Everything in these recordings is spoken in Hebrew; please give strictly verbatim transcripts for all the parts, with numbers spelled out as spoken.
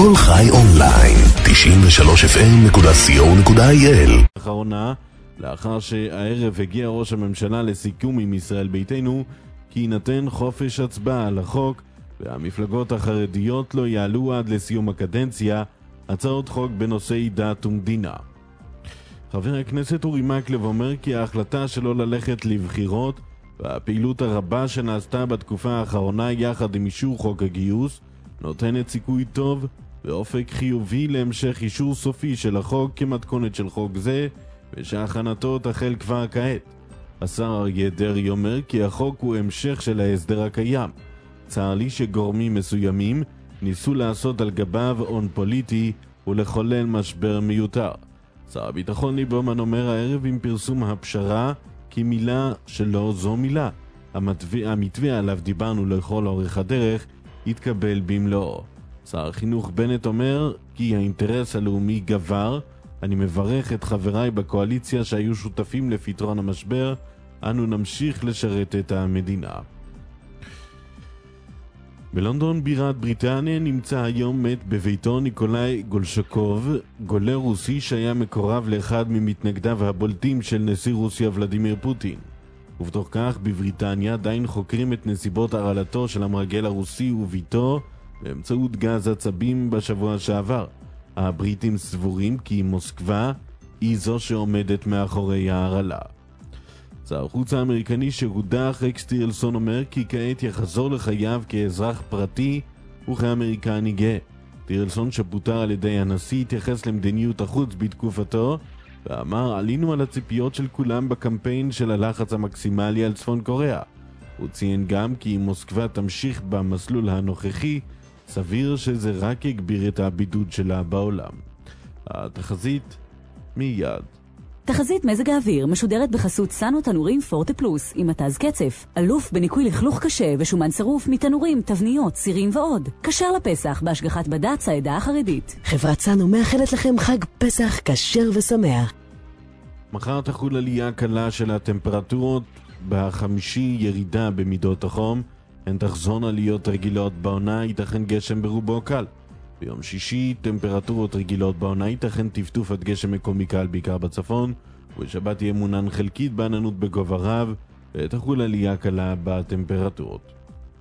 כל חי אונליין, תשעים ושלוש אף אם נקודה סי או נקודה איי אל. אחרונה, לאחר שהערב הגיע ראש הממשלה לסיכום עם ישראל ביתנו, כי יינתן חופש הצבעה על החוק, והמפלגות החרדיות לא יעלו עד לסיום הקדנציה הצעות חוק בנושאי דת ומדינה. חבר הכנסת אורי מקלב אומר כי ההחלטה שלו ללכת לבחירות והפעילות הרבה שנעשתה בתקופה האחרונה יחד עם אישור חוק הגיוס נותנת סיכוי טוב ואופק חיובי להמשך אישור סופי של החוק כמתכונת של חוק זה, ושהכנתו תחל כבר כעת. השר אריה דרעי אומר כי החוק הוא המשך של ההסדר הקיים. צר לי שגורמים מסוימים ניסו לעשות על גביו הון פוליטי ולחולל משבר מיותר. שר הביטחון ליברמן אומר הערב עם פרסום הפשרה כי מילה שלא זו מילה. המתווה, המתווה עליו דיברנו לכל אורך הדרך יתקבל במלואו. שר החינוך בנט אומר כי האינטרס הלאומי גבר. אני מברך את חבריי בקואליציה שהיו שותפים לפתרון המשבר. אנו נמשיך לשרת את המדינה. בלונדון בירת בריטניה נמצא היום מת בביתו ניקולאי גולשקוב, גולה רוסי שהיה מקורב לאחד ממתנגדיו הבולטים של נשיא רוסיה ולדימיר פוטין. ובתוך כך בבריטניה עדיין חוקרים את נסיבות הרעלתו של המרגל הרוסי וביתו באמצעות גז עצבים בשבוע שעבר. הבריטים סבורים כי מוסקבה היא זו שעומדת מאחורי ההרעלה. שר החוץ האמריקני שהודח רקס טירלסון אומר כי כעת יחזור לחייו כאזרח פרטי וכאמריקני גאה. טירלסון שפוטר על ידי הנשיא התייחס למדיניות החוץ בתקופתו ואמר עלינו על הציפיות של כולם בקמפיין של הלחץ המקסימלי על צפון קוריאה. הוא ציין גם כי אם מוסקבה תמשיך במסלול הנוכחי סביר שזה רק יגביר את הבידוד שלה בעולם. התחזית מיד. תחזית מזג האוויר משודרת בחסות סנו תנורים פורטה פלוס עם מתז קצף, אלוף בניקוי לכלוך קשה ושומן שרוף מתנורים, תבניות, סירים ועוד. כשר לפסח בהשגחת בד"ץ העדה החרדית. חברת סנו מאחלת לכם חג פסח כשר ושמח. מחר תחול עלייה קלה של הטמפרטורות, בחמישי ירידה במידות החום, הן תחזון עליות רגילות בעונה, ייתכן גשם ברובו קל. ביום שישי טמפרטורות רגילות בעונה, ייתכן טפטוף עד גשם מקומי קל בעיקר בצפון, ובשבת יהיה מונן חלקית בעננות בגובה רב, ותחול עלייה קלה בטמפרטורות.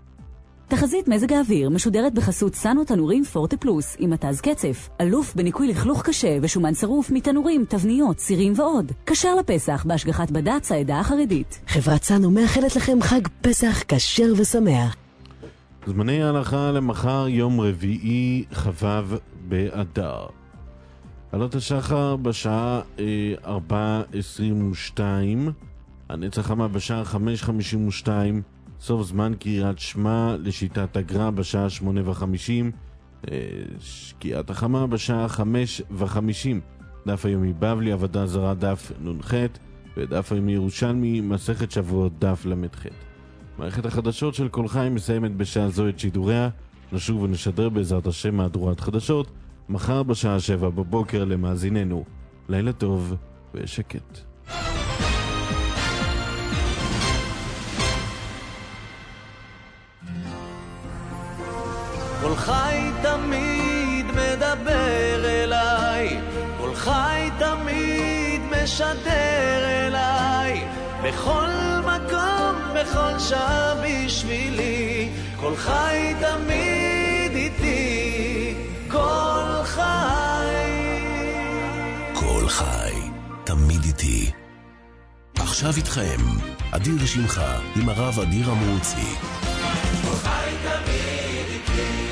תחזית מזג האוויר משודרת בחסות סנו תנורים פורטה פלוס עם מתז קצף, אלוף בניקוי לכלוך קשה ושומן שרוף מתנורים, תבניות, סירים ועוד. כשר לפסח בהשגחת בד"ץ העדה החרדית. חברת סנו מאחלת לכם חג פסח כשר ושמח. זמני ההלכה למחר יום רביעי חבב באדר. עלות השחר בשעה אה, ארבע עשרים ושתיים, הנצח חמה בשעה חמש חמישים ושתיים, סוף זמן קריאת שמע לשיטת הגר"א בשעה שמונה וחמישים, אה, שקיעת החמה בשעה חמש וחמישים, דף היומי בבלי עבודה זרה דף נ"ח, ודף היומי ירושלמי מסכת שבועות דף למ"ח. מערכת החדשות של כל חי מסיימת בשעה זו את שידוריה. נשוב ונשדר בעזרת השם מהדורת חדשות מחר בשעה שבע בבוקר למאזיננו. לילה טוב ושקט. כל חי תמיד מדבר אליי, כל חי תמיד משדר אליי, בכל מקום, בכל שעה בשבילי, כל חי תמיד איתי, כל חי. כל חי תמיד איתי. עכשיו איתכם, אדיר שמחה עם הרב אדיר אמרוצי. כל חי תמיד איתי.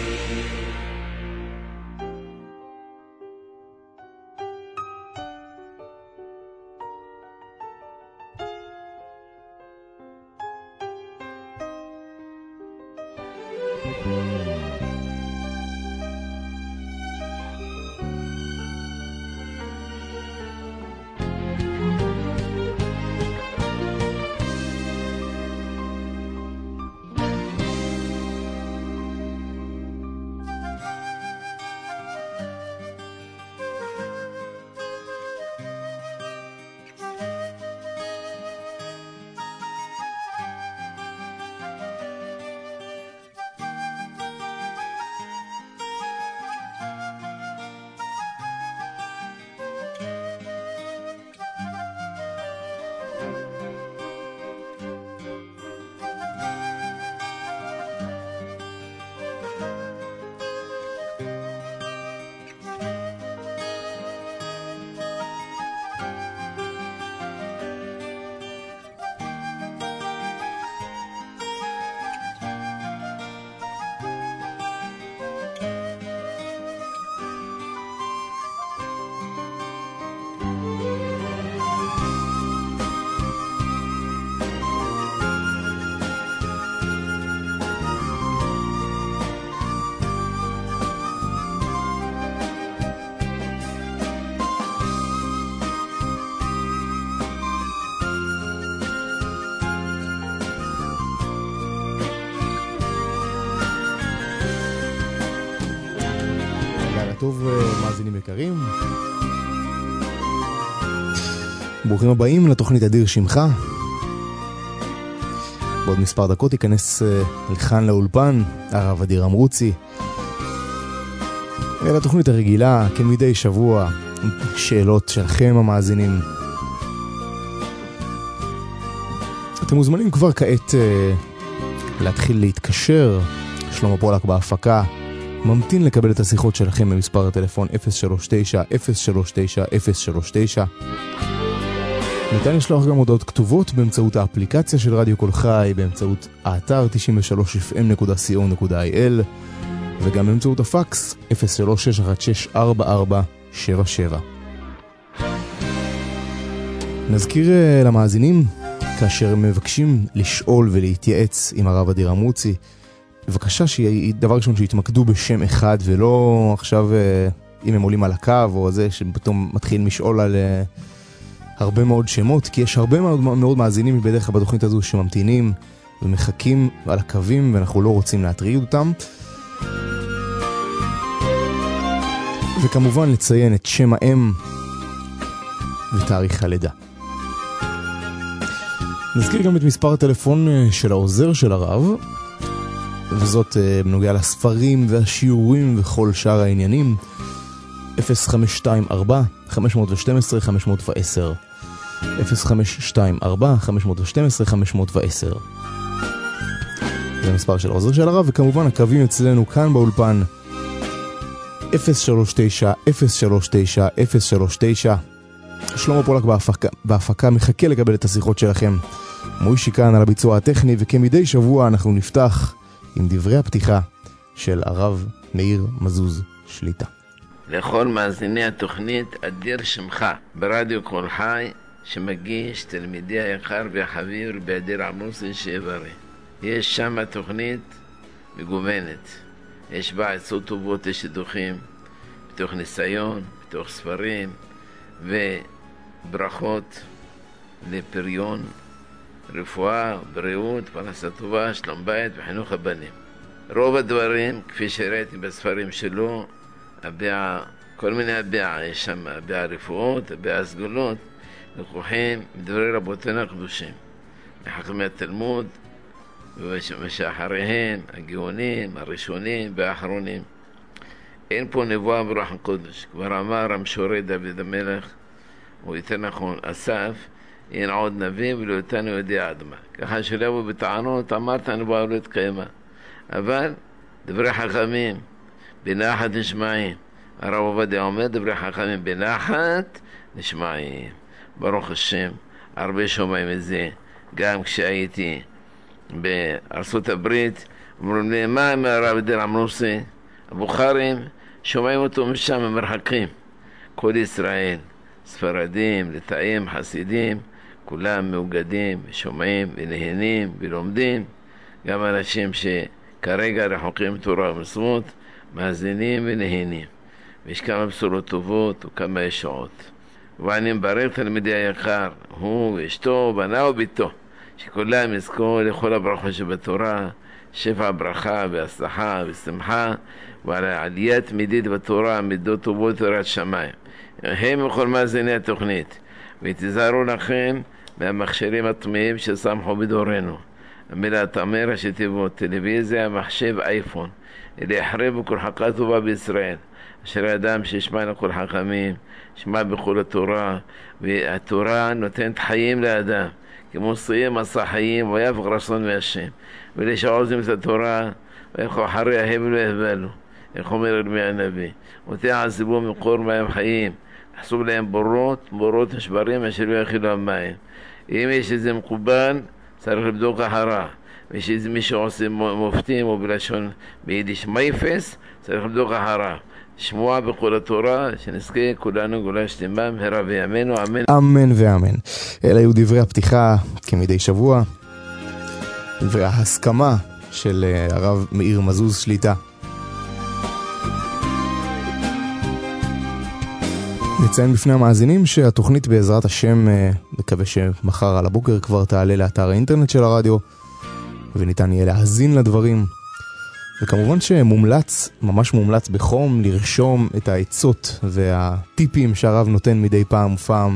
טוב מאזינים יקרים. ברוכים הבאים לתוכנית אדיר שמך. בעוד מספר דקות ייכנס לכאן לאולפן הרב אדיר אמרוצי. לתוכנית הרגילה, כמדי שבוע, שאלות שלכם המאזינים. אתם מוזמנים כבר כעת להתחיל להתקשר. שלמה פולק בהפקה ממתין לקבל את השיחות שלכם במספר הטלפון אפס שלוש תשע אפס שלוש תשע אפס שלוש תשע. ניתן לשלוח גם הודעות כתובות באמצעות האפליקציה של רדיו כל חי, באמצעות האתר תשעים ושלוש אף אם נקודה סי או נקודה איי אל, וגם באמצעות הפקס אפס שלוש שש אחת שש ארבע ארבע שבע שבע. נזכיר למאזינים, כאשר הם מבקשים לשאול ולהתייעץ עם הרב אדיר אמרוצי, בבקשה שיהיה דבר ראשון שיתמקדו בשם אחד, ולא עכשיו אם הם עולים על הקו או זה שפתאום מתחיל משאול על הרבה מאוד שמות, כי יש הרבה מאוד, מאוד מאזינים בדרך כלל בתוכנית הזו שממתינים ומחכים על הקווים, ואנחנו לא רוצים להטריד אותם. וכמובן לציין את שם האם ותאריך הלידה. נזכיר גם את מספר הטלפון של העוזר של הרב, וזאת בנוגע לספרים והשיעורים וכל שאר העניינים. אפס חמש שתיים ארבע חמש שתים עשרה חמש עשר אפס חמש שתיים ארבע חמש שתים עשרה חמש עשר. זה המספר של העוזר של הרב, וכמובן הקווים אצלנו כאן באולפן אפס שלוש תשע אפס שלוש תשע אפס שלוש תשע. שלמה פולק בהפקה, בהפקה מחכה לקבל את השיחות שלכם. מוישי כאן על הביצוע הטכני, וכמדי שבוע אנחנו נפתח עם דברי הפתיחה של הרב מאיר מזוז שליטה. לכל מאזיני התוכנית אדיר שמך ברדיו כל חי, שמגיש תלמידי היקר והחביר באדיר אמרוצי שיברי. יש שם תוכנית מגוונת, יש בה עצות טובות לשידוכים, בתוך ניסיון, בתוך ספרים, וברכות לפריון, רפואה, בריאות, פרנסה טובה, שלום בית וחינוך הבנים. רוב הדברים, כפי שראיתי בספרים שלו, הביע, כל מיני הביע, יש שם הביע רפואות, הביע סגולות, לקוחים מדברי רבותינו הקדושים, מחכמי התלמוד, ושאחריהם, הגאונים, הראשונים והאחרונים. אין פה נבואה ברוח הקודש. כבר אמר המשורר דוד המלך, או יותר נכון, אסף, אין עוד נביא ולא אותנו יודע עד מה. ככה שלא יבוא בטענות, אמרת הנבואה לא התקיימה. אבל דברי חכמים, בנחת נשמעים. הרב עובדיה אומר, דברי חכמים בנחת נשמעים. ברוך השם, הרבה שומעים את זה. גם כשהייתי בארצות הברית, אומרים לי, מה עם הרב אדיר אמרוצי? הבוכרים, שומעים אותו משם ממרחקים. כל ישראל, ספרדים, לטאים, חסידים, כולם מאוגדים, שומעים ונהנים ולומדים. גם אנשים שכרגע רחוקים תורה ומצוות, מאזינים ונהנים. ויש כמה בשורות טובות וכמה ישועות. ואני מברך תלמידי היקר, הוא ואשתו, בנה וביתו, שכולם יזכו לכל הברכות שבתורה, שפע ברכה והצלחה ושמחה, ועל עליית מידית בתורה, מידות טובות תורת שמיים. הם וכל מאזיני התוכנית, ותזהרו לכם מהמכשירים הטמאים ששמחו בדורנו. המילה תאמר שתיבות, טלוויזיה, מחשב, אייפון, אלה יחרבו כל חכה טובה בישראל. אשר האדם שישמע לכל חכמים, שמע בכל התורה, והתורה נותנת חיים לאדם, כמו סיים עשה חיים, ויפק רצון מהשם. ולשעוזים את התורה, וילכו אחרי ההבל והבלו, איך אומר ירמיה הנביא, ותעזבו מקור מים חיים, חסוב להם בורות, בורות נשברים, אשר לא יכילו המים. אם יש איזה מקובל, צריך לבדוק אחרה. ויש איזה מי שעושה מופתים, או בלשון ביידיש מייפס, צריך לבדוק אחרה. שמוע בכל התורה, שנזכה כולנו גאולה שלמה מהרה בימינו, אמן. אמן ואמן. אלה היו דברי הפתיחה כמדי שבוע, וההסכמה של הרב מאיר מזוז שליטה. נציין בפני המאזינים שהתוכנית בעזרת השם, מקווה שמחר על הבוקר כבר תעלה לאתר האינטרנט של הרדיו, וניתן יהיה להאזין לדברים. וכמובן שמומלץ, ממש מומלץ בחום, לרשום את העצות והטיפים שהרב נותן מדי פעם ופעם.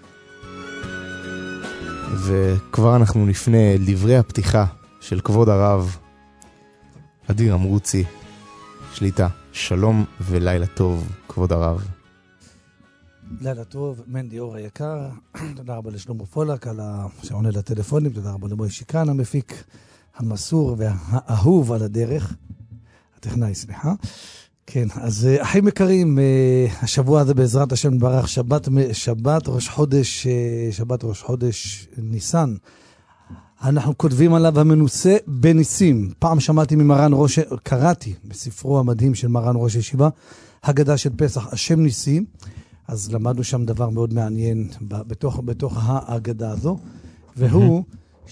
וכבר אנחנו נפנה לדברי הפתיחה של כבוד הרב אדיר אמרוצי, שליטה. שלום ולילה טוב, כבוד הרב. לילה טוב, מנדי אור היקר. תודה רבה לשלמה פולק על שעונה לטלפונים, תודה רבה למוי שיקרן המפיק המסור והאהוב על הדרך, הטכנאי, סליחה. כן, אז אחים יקרים, השבוע הזה בעזרת השם ברך, שבת, שבת ראש חודש, שבת ראש חודש ניסן. אנחנו כותבים עליו המנוסה בניסים. פעם שמעתי ממרן ראש, קראתי בספרו המדהים של מרן ראש ישיבה, הגדה של פסח, השם ניסים. אז למדנו שם דבר מאוד מעניין בתוך, בתוך ההגדה הזו, והוא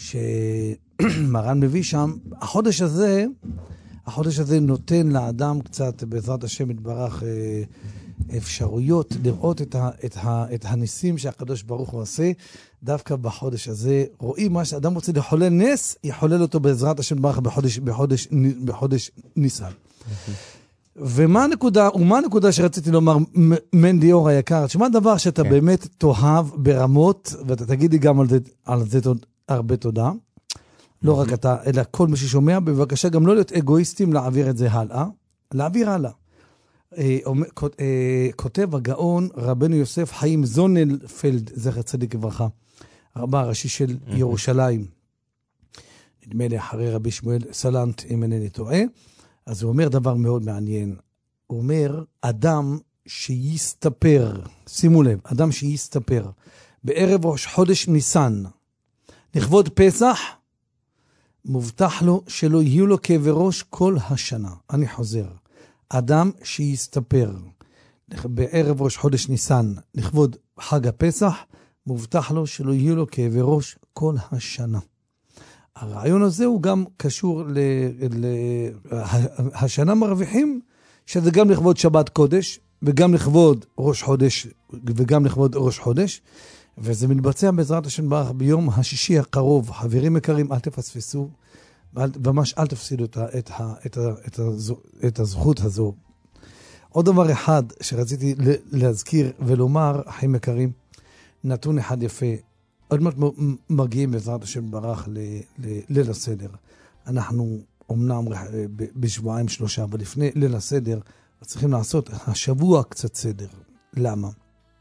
שמרן מביא שם, החודש הזה, החודש הזה נותן לאדם קצת, בעזרת השם יתברך, אפשרויות לראות את, ה, את, ה, את הניסים שהקדוש ברוך הוא עושה. דווקא בחודש הזה רואים מה שאדם רוצה לחולל נס, יחולל אותו בעזרת השם יתברך בחודש, בחודש, בחודש ניסן. ומה הנקודה, ומה הנקודה שרציתי לומר, מנדי אור היקר, שמה דבר שאתה כן. באמת תאהב ברמות, ואתה תגיד לי גם על זה, על זה תוד, הרבה תודה, לא רק אתה, אלא כל מי ששומע, בבקשה גם לא להיות אגואיסטים, להעביר את זה הלאה, להעביר הלאה. אה, אה, כותב הגאון רבנו יוסף חיים זונלפלד, זכר צדיק וברכה, הרבה הראשי של ירושלים, נדמה לי אחרי רבי שמואל סלנט, אם אינני טועה, אז הוא אומר דבר מאוד מעניין. הוא אומר, אדם שיסתפר, שימו לב, אדם שיסתפר, בערב ראש חודש ניסן, לכבוד פסח, מובטח לו שלא יהיו לו כאבי ראש כל השנה. אני חוזר. אדם שיסתפר, בערב ראש חודש ניסן, לכבוד חג הפסח, מובטח לו שלא יהיו לו כאבי ראש כל השנה. הרעיון הזה הוא גם קשור ל... ל... השנה מרוויחים, שזה גם לכבוד שבת קודש, וגם לכבוד ראש חודש, וגם לכבוד ראש חודש, וזה מתבצע בעזרת השם ברך ביום השישי הקרוב. חברים יקרים, אל תפספסו, ממש אל תפסידו את, את, את, את, את הזכות הזו. עוד דבר אחד שרציתי להזכיר ולומר, אחים יקרים, נתון אחד יפה, עוד מעט מגיעים בעזרת השם ברך ליל הסדר. אנחנו אומנם בשבועיים שלושה, אבל לפני ליל הסדר צריכים לעשות השבוע קצת סדר. למה?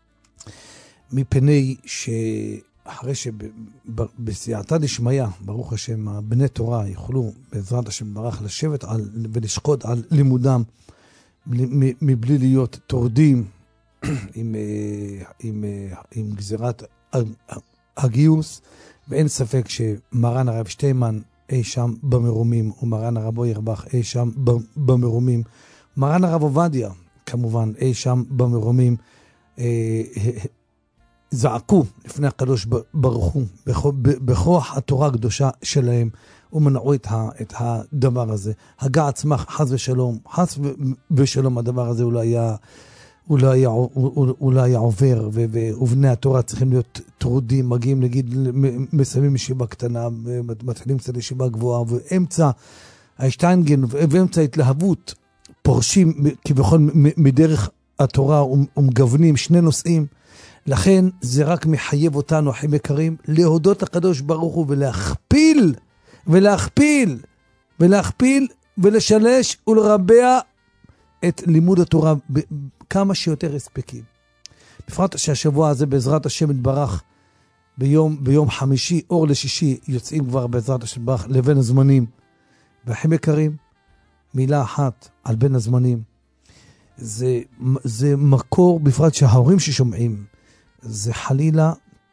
מפני שאחרי שבסייעתא דשמיא, ברוך השם, בני תורה יוכלו בעזרת השם ברך לשבת על, ולשקוד על לימודם, מבלי להיות תורדים עם, עם, עם גזירת הגיוס, ואין ספק שמרן הרב שטיימן אי שם במרומים, ומרן הרב אוירבך אי שם במרומים, מרן הרב עובדיה כמובן אי שם במרומים, אה, זעקו לפני הקדוש ברוך הוא בכוח התורה הקדושה שלהם, ומנעו את, ה, את הדבר הזה. הגע עצמך חס ושלום, חס ושלום הדבר הזה אולי היה הוא לא היה, הוא, הוא לא היה עובר, ו, ובני התורה צריכים להיות טרודים, מגיעים נגיד, מסיימים ישיבה קטנה, מתחילים קצת ישיבה גבוהה, ואמצע השטיינגן, ואמצע התלהבות, פורשים כבכל מדרך התורה, ומגוונים שני נושאים. לכן זה רק מחייב אותנו, אחים יקרים, להודות לקדוש ברוך הוא, ולהכפיל, ולהכפיל, ולהכפיל, ולשלש ולרבע את לימוד התורה בכמה שיותר הספקים. בפרט שהשבוע הזה בעזרת השם יתברך, ביום, ביום חמישי, אור לשישי, יוצאים כבר בעזרת השם יתברך לבין הזמנים. ואחים יקרים, מילה אחת על בין הזמנים. זה, זה מקור, בפרט שההורים ששומעים, זה חלילה,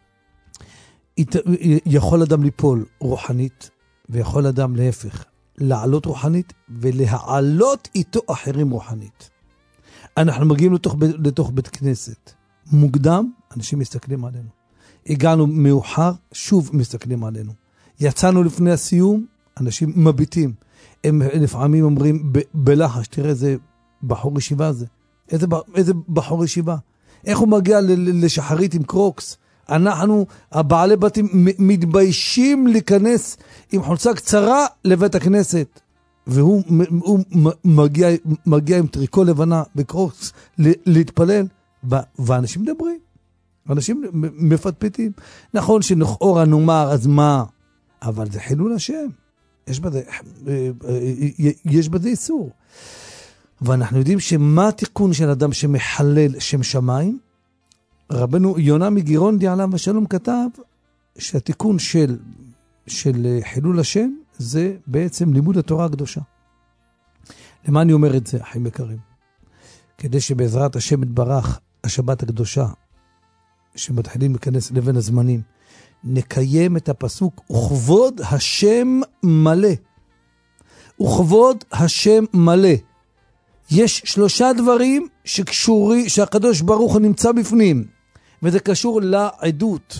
יכול אדם ליפול רוחנית, ויכול אדם להפך, לעלות רוחנית, ולהעלות איתו אחרים רוחנית. אנחנו מגיעים לתוך, לתוך בית כנסת. מוקדם, אנשים מסתכלים עלינו. הגענו מאוחר, שוב מסתכלים עלינו. יצאנו לפני הסיום, אנשים מביטים. הם לפעמים אומרים ב- בלחש, תראה איזה בחור ישיבה זה. איזה, איזה בחור ישיבה. איך הוא מגיע ל- לשחרית עם קרוקס? אנחנו, הבעלי בתים, מתביישים להיכנס עם חולצה קצרה לבית הכנסת. והוא הוא מגיע, מגיע עם טריקו לבנה בקרוקס להתפלל, ואנשים מדברים, אנשים מפטפטים. נכון שנכאורה נאמר, אז מה? אבל זה חילול השם. יש בזה, יש בזה איסור. ואנחנו יודעים שמה התיקון של אדם שמחלל שם שמיים? רבנו יונה מגירונדי עליו השלום כתב שהתיקון של, של חילול השם זה בעצם לימוד התורה הקדושה. למה אני אומר את זה, אחים יקרים? כדי שבעזרת השם יתברך השבת הקדושה שמתחילים להיכנס לבין הזמנים, נקיים את הפסוק וכבוד השם מלא. וכבוד השם מלא. יש שלושה דברים שקשורי, שהקדוש ברוך הוא נמצא בפנים, וזה קשור לעדות.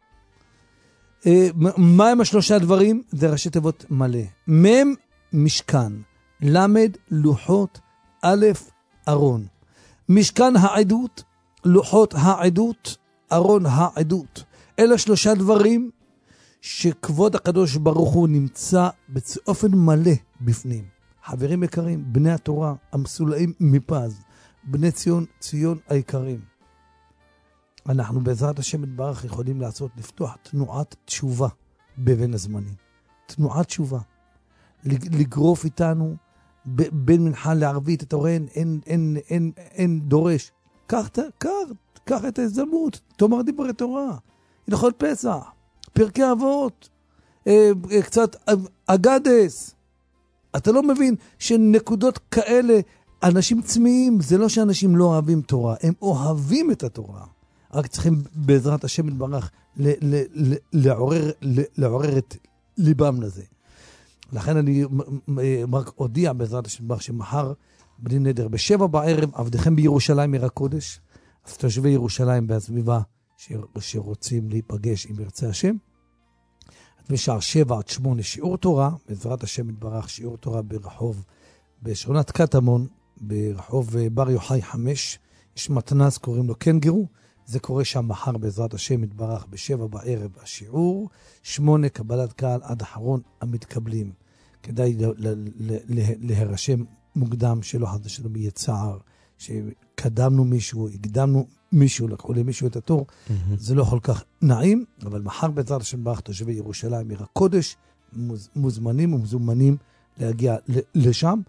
מה הם השלושה דברים? זה ראשי תיבות מלא. מם משכן, למד לוחות, א' ארון. משכן העדות, לוחות העדות, ארון העדות. אלה שלושה דברים שכבוד הקדוש ברוך הוא נמצא באופן מלא בפנים. חברים יקרים, בני התורה המסולאים מפז, בני ציון, ציון היקרים. אנחנו בעזרת השם יתברך יכולים לעשות, לפתוח תנועת תשובה בבין הזמנים. תנועת תשובה. לגרוף איתנו בין מנחה לערבית, אתה רואה, אין, אין, אין, אין, אין דורש. קח, קח, קח את ההזדמנות, תאמר דברי תורה. הלכות פסח, פרקי אבות, אה, אה, קצת אגדס. אתה לא מבין שנקודות כאלה, אנשים צמאים, זה לא שאנשים לא אוהבים תורה, הם אוהבים את התורה. רק צריכים בעזרת השם יתברך לעורר, לעורר את ליבם לזה. לכן אני רק הודיע בעזרת השם יתברך שמחר בלי נדר בשבע בערב, עבדכם בירושלים עיר הקודש, אז תושבי ירושלים והסביבה שרוצים להיפגש עם ירצה השם, משעה שבע עד שמונה שיעור תורה, בעזרת השם יתברך שיעור תורה ברחוב, בשכונת קטמון, ברחוב בר יוחאי חמש, יש מתנ"ס, קוראים לו קנגרו, זה קורה שם מחר בעזרת השם יתברך בשבע בערב השיעור, שמונה קבלת קהל עד אחרון המתקבלים. כדאי להירשם מוקדם שלא חד שלום יהיה צער, שקדמנו מישהו, הקדמנו מישהו, לקחו למישהו את התור, mm-hmm. זה לא כל כך נעים, אבל מחר בעזרת השם יתברך תושבי ירושלים עיר הקודש, מוז, מוזמנים ומזומנים להגיע לשם.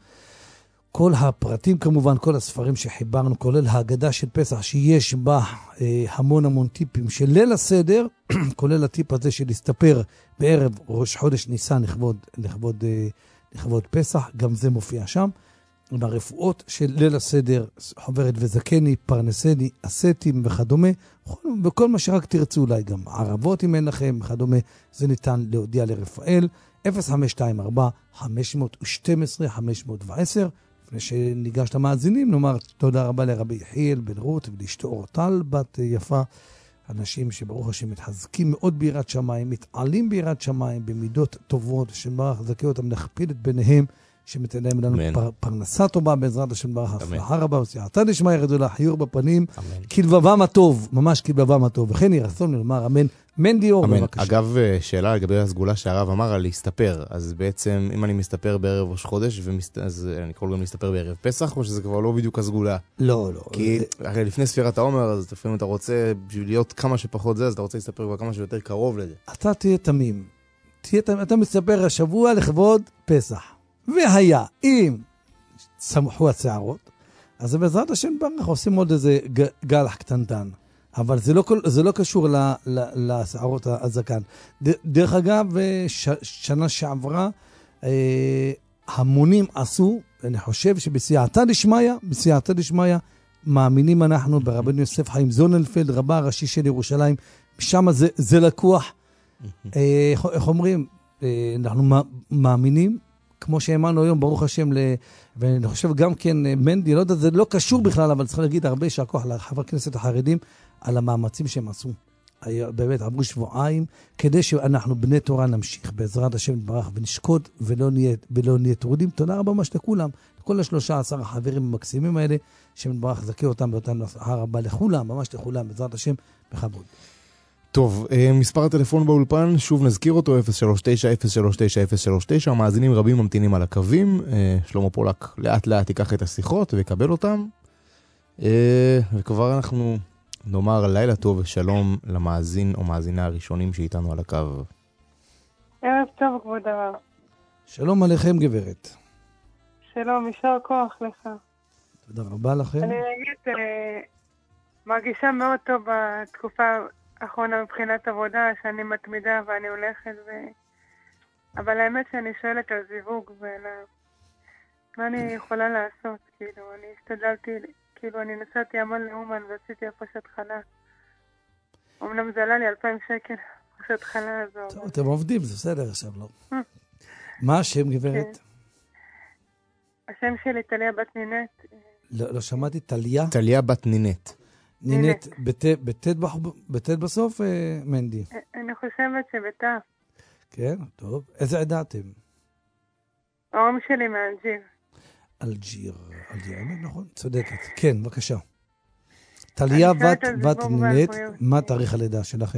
כל הפרטים כמובן, כל הספרים שחיברנו, כולל ההגדה של פסח, שיש בה אה, המון המון טיפים של ליל הסדר, כולל הטיפ הזה של להסתפר בערב ראש חודש ניסן לכבוד, לכבוד, אה, לכבוד פסח, גם זה מופיע שם. עם הרפואות של ליל הסדר, חוברת וזקני, פרנסני, אסתים וכדומה, וכל מה שרק תרצו, אולי גם ערבות אם אין לכם וכדומה, זה ניתן להודיע לרפאל, אפס חמש שתיים ארבע חמש שתים עשרה חמש עשר. לפני שניגש למאזינים, נאמר תודה רבה לרבי יחיאל בן רות ולאשתו אורטל, בת יפה, אנשים שברוך השם מתחזקים מאוד ביראת שמיים, מתעלים ביראת שמיים, במידות טובות, שמברך זכה אותם להכפיל את ביניהם, שמתנאים לנו פר, פרנסה טובה בעזרת השם ברך, הצלחה רבה וסייעתא דשמיא, ירדו לה חיור בפנים, כלבבם הטוב, ממש כלבבם הטוב, וכן יהי רצון לומר אמן. מנדי אור, בבקשה. אגב, שאלה לגבי הסגולה שהרב אמר על להסתפר, אז בעצם אם אני מסתפר בערב ראש חודש, ומסת... אז אני קורא גם להסתפר בערב פסח, או שזה כבר לא בדיוק הסגולה? לא, לא. כי הרי לפני ספירת העומר, אז לפעמים אתה רוצה, בשביל להיות כמה שפחות זה, אז אתה רוצה להסתפר כבר כמה שיותר קרוב לזה. אתה תהיה תמים. תהיה תמים. אתה מסתפר השבוע לכבוד פסח. והיה, אם צמחו הצערות, אז בעזרת השם ברך עושים עוד איזה גלח קטנטן. אבל זה לא, זה לא קשור לשערות הזקן. דרך אגב, ש, שנה שעברה, אה, המונים עשו, אני חושב שבסייעתא דשמיא, בסייעתא דשמיא, מאמינים אנחנו ברבנו יוסף חיים זוננפלד, רבה הראשי של ירושלים, שם זה, זה לקוח. אה, איך אומרים? אה, אנחנו מאמינים, כמו שהאמנו היום, ברוך השם, ל... ואני חושב גם כן, מנדי, לא יודע, זה לא קשור בכלל, אבל צריך להגיד הרבה שהכוח לחבר כנסת החרדים, על המאמצים שהם עשו. באמת, עברו שבועיים, כדי שאנחנו בני תורה נמשיך בעזרת השם יתברך ונשקוד ולא נהיה, ולא נהיה תרודים. תודה רבה ממש לכולם, לכל השלושה עשר החברים המקסימים האלה, שם יתברך זכה אותם ואותנו הצלחה רבה לכולם, ממש לכולם, בעזרת השם, בכבוד. טוב, מספר הטלפון באולפן, שוב נזכיר אותו, אפס שלוש תשע אפס שלוש תשע אפס שלוש תשע, מאזינים רבים ממתינים על הקווים, שלמה פולק לאט לאט ייקח את השיחות ויקבל אותם, וכבר אנחנו נאמר לילה טוב ושלום למאזין או מאזינה הראשונים שאיתנו על הקו. ערב טוב, כבוד הרב. שלום עליכם, גברת. שלום, יישר כוח לך. תודה רבה לכם. אני אגיד, מרגישה מאוד טוב בתקופה האחרונה מבחינת עבודה, שאני מתמידה ואני הולכת, ו... אבל האמת שאני שואלת על זיווג, ומה אני יכולה לעשות, כאילו, אני השתדלתי, כאילו, אני נסעתי המון לאומן ועשיתי הפשת חלה. אמנם זה עלה לי אלפיים שקל, הפשת חלה הזו. טוב, אתם עובדים, זה בסדר עכשיו, לא? מה השם, גברת? השם שלי טליה בת נינת. לא שמעתי, טליה? טליה בת נינת. נינת, בטט בסוף, מנדי? אני חושבת שבטף. כן, טוב. איזה עדה אתם? ההורים שלי מאלג'יר. אלג'יר, אלג'יר, נכון, צודקת. כן, בבקשה. טליה בת נינת, מה תאריך הלידה שלכם?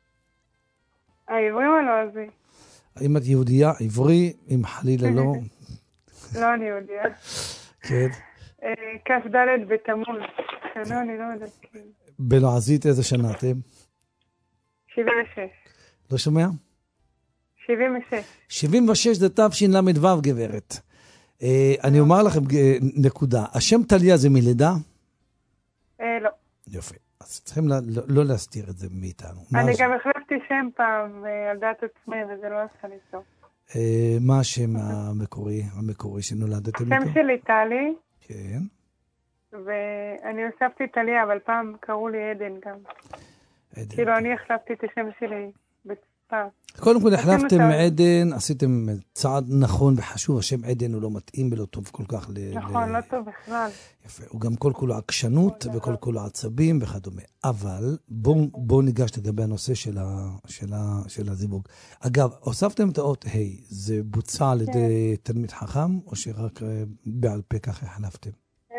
העברי או לא עזי? האם את יהודייה, עברי, אם חלילה לא? לא, אני יהודייה. כן. כף ד' בתמוז. שנה, אני לא יודעת. בלועזית איזה שנה אתם? שבעים ושש. לא שומע? שבעים ושש. שבעים ושש זה תשל"ו, גברת. אני אומר לכם נקודה. השם טליה זה מלידה? לא. יופי. אז צריכים לא להסתיר את זה מאיתנו. אני גם החלפתי שם פעם על דעת עצמי, וזה לא עשה לי סוף. מה השם המקורי, המקורי שנולדתם איתו? שם שלי טלי. כן. ואני הוספתי טליה, אבל פעם קראו לי עדן גם. כאילו אני החלפתי את השם שלי בפעם. קודם כל החלפתם עדן, עשיתם צעד נכון וחשוב, השם עדן הוא לא מתאים ולא טוב כל כך. נכון, לא טוב בכלל. יפה, הוא גם כל כולו עקשנות וכל כולו עצבים וכדומה. אבל בואו ניגש לגבי הנושא של הזיווג. אגב, הוספתם את האות ה', זה בוצע על ידי תלמיד חכם, או שרק בעל פה כך החלפתם?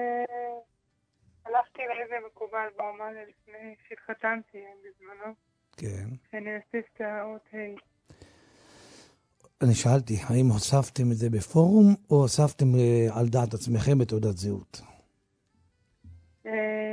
הלכתי לאיזה מקובל באומן לפני שהתחתנתי בזמנו. כן. שאני אוסיף את האות ה'. אני שאלתי, האם הוספתם את זה בפורום, או הוספתם על דעת עצמכם בתעודת זהות? זה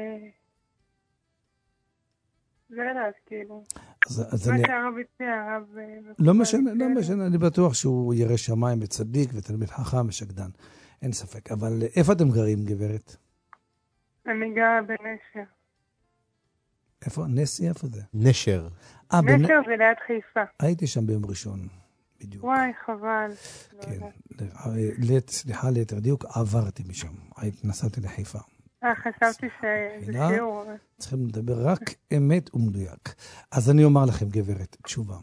לדעת, כאילו. מה שהרב הציע, הרב... לא משנה, לא משנה, אני בטוח שהוא ירא שמיים וצדיק ותלמיד חכם ושקדן. אין ספק. אבל איפה אתם גרים, גברת? אני גרה בנשר. איפה? נסי? איפה זה? נשר. נשר זה ליד חיפה. הייתי שם ביום ראשון, בדיוק. וואי, חבל. כן. סליחה ליתר דיוק, עברתי משם. נסעתי לחיפה. אה, חשבתי שזה שיעור. צריכים לדבר רק אמת ומדויק. אז אני אומר לכם, גברת, תשובה.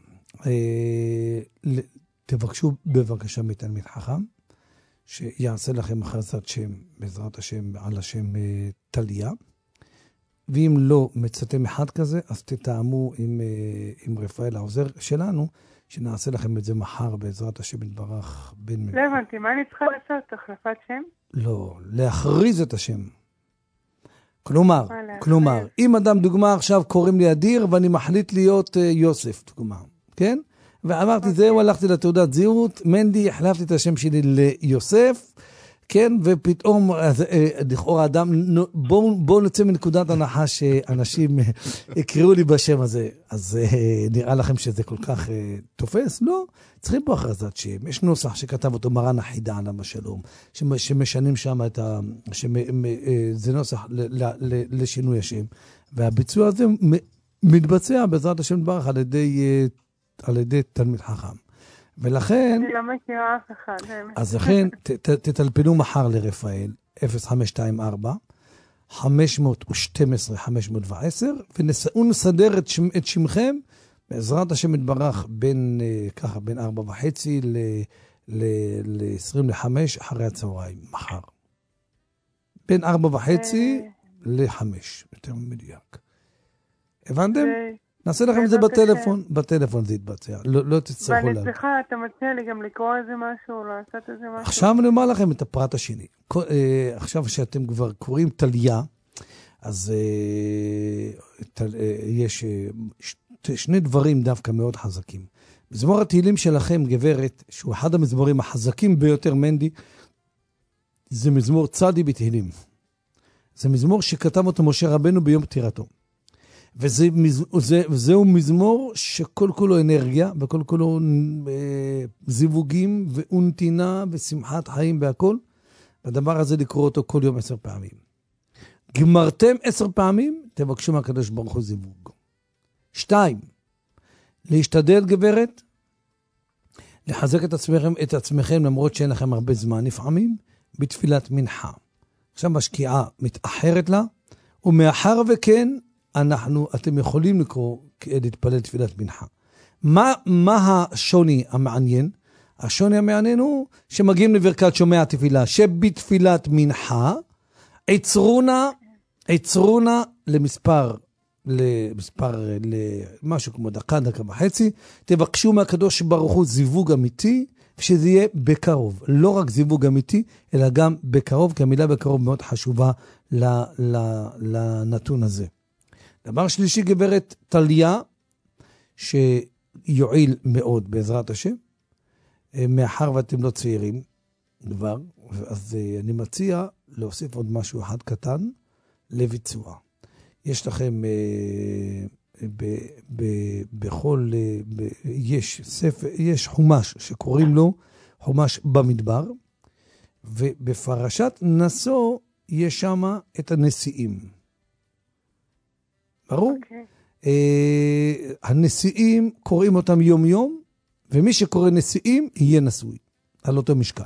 תבקשו בבקשה מתלמיד חכם, שיעשה לכם הכרזת שם, בעזרת השם, על השם טליה. ואם לא מצאתם אחד כזה, אז תתאמו עם, עם רפאל העוזר שלנו, שנעשה לכם את זה מחר בעזרת השם יתברך. לא הבנתי, מה אני צריכה לעשות? החלפת שם? לא, להכריז את השם. כלומר, כלומר, אם אדם דוגמה עכשיו קוראים לי אדיר, ואני מחליט להיות יוסף, דוגמה, כן? ואמרתי, זהו, הלכתי לתעודת זהות, מנדי, החלפתי את השם שלי ליוסף, כן, ופתאום, לכאורה אדם, בואו בוא נצא מנקודת הנחה שאנשים יקראו לי בשם הזה. אז נראה לכם שזה כל כך תופס? לא, צריכים פה הכרזת שם. יש נוסח שכתב אותו מרן החידה עליו השלום, שמשנים שם את ה... זה נוסח לשינוי השם. והביצוע הזה מתבצע בעזרת השם יתברך על ידי, על ידי תלמיד חכם. ולכן... אני לא מכירה אף אחד. אז לכן, תטלפנו מחר לרפאל, אפס חמש שתיים ארבע, חמש שתים עשרה חמש עשר, ונסדר את שמכם, בעזרת השם יתברך, בין, ככה, בין ארבע וחצי ל-עשרים וחמש אחרי הצהריים, מחר. בין ארבע וחצי לחמש, יותר מדויק. הבנתם? נעשה לכם את זה בטלפון, בטלפון זה יתבצע, לא תצטרכו לה. ואני צריכה, אתה מציע לי גם לקרוא איזה משהו, או לעשות איזה משהו? עכשיו אני אומר לכם את הפרט השני. עכשיו שאתם כבר קוראים טליה, אז יש שני דברים דווקא מאוד חזקים. מזמור התהילים שלכם, גברת, שהוא אחד המזמורים החזקים ביותר, מנדי, זה מזמור צדי בתהילים. זה מזמור שכתב אותו משה רבנו ביום פטירתו. וזה, זה, וזהו מזמור שכל כולו אנרגיה, וכל כולו אה, זיווגים ואונתינה ושמחת חיים והכל. והדבר הזה לקרוא אותו כל יום עשר פעמים. גמרתם עשר פעמים, תבקשו מהקדוש ברוך הוא זיווג. שתיים, להשתדל גברת, לחזק את עצמכם, את עצמכם למרות שאין לכם הרבה זמן לפעמים, בתפילת מנחה. עכשיו משקיעה מתאחרת לה, ומאחר וכן, אנחנו, אתם יכולים לקרוא, להתפלל תפילת מנחה. מה, מה השוני המעניין? השוני המעניין הוא שמגיעים לברכת שומע תפילה, שבתפילת מנחה, עצרונה, עצרונה למספר, למספר, למשהו כמו דקה, דקה וחצי, תבקשו מהקדוש ברוך הוא זיווג אמיתי, שזה יהיה בקרוב. לא רק זיווג אמיתי, אלא גם בקרוב, כי המילה בקרוב מאוד חשובה לנתון הזה. דבר שלישי, גברת טליה, שיועיל מאוד בעזרת השם, מאחר ואתם לא צעירים כבר, אז אני מציע להוסיף עוד משהו אחד קטן לביצוע. יש לכם ב, ב, בכל, ב, יש ספר, יש חומש שקוראים לו חומש במדבר, ובפרשת נשוא יש שם את הנשיאים. ברור? Okay. אה, הנשיאים קוראים אותם יום יום, ומי שקורא נשיאים יהיה נשוי, על אותו משקל.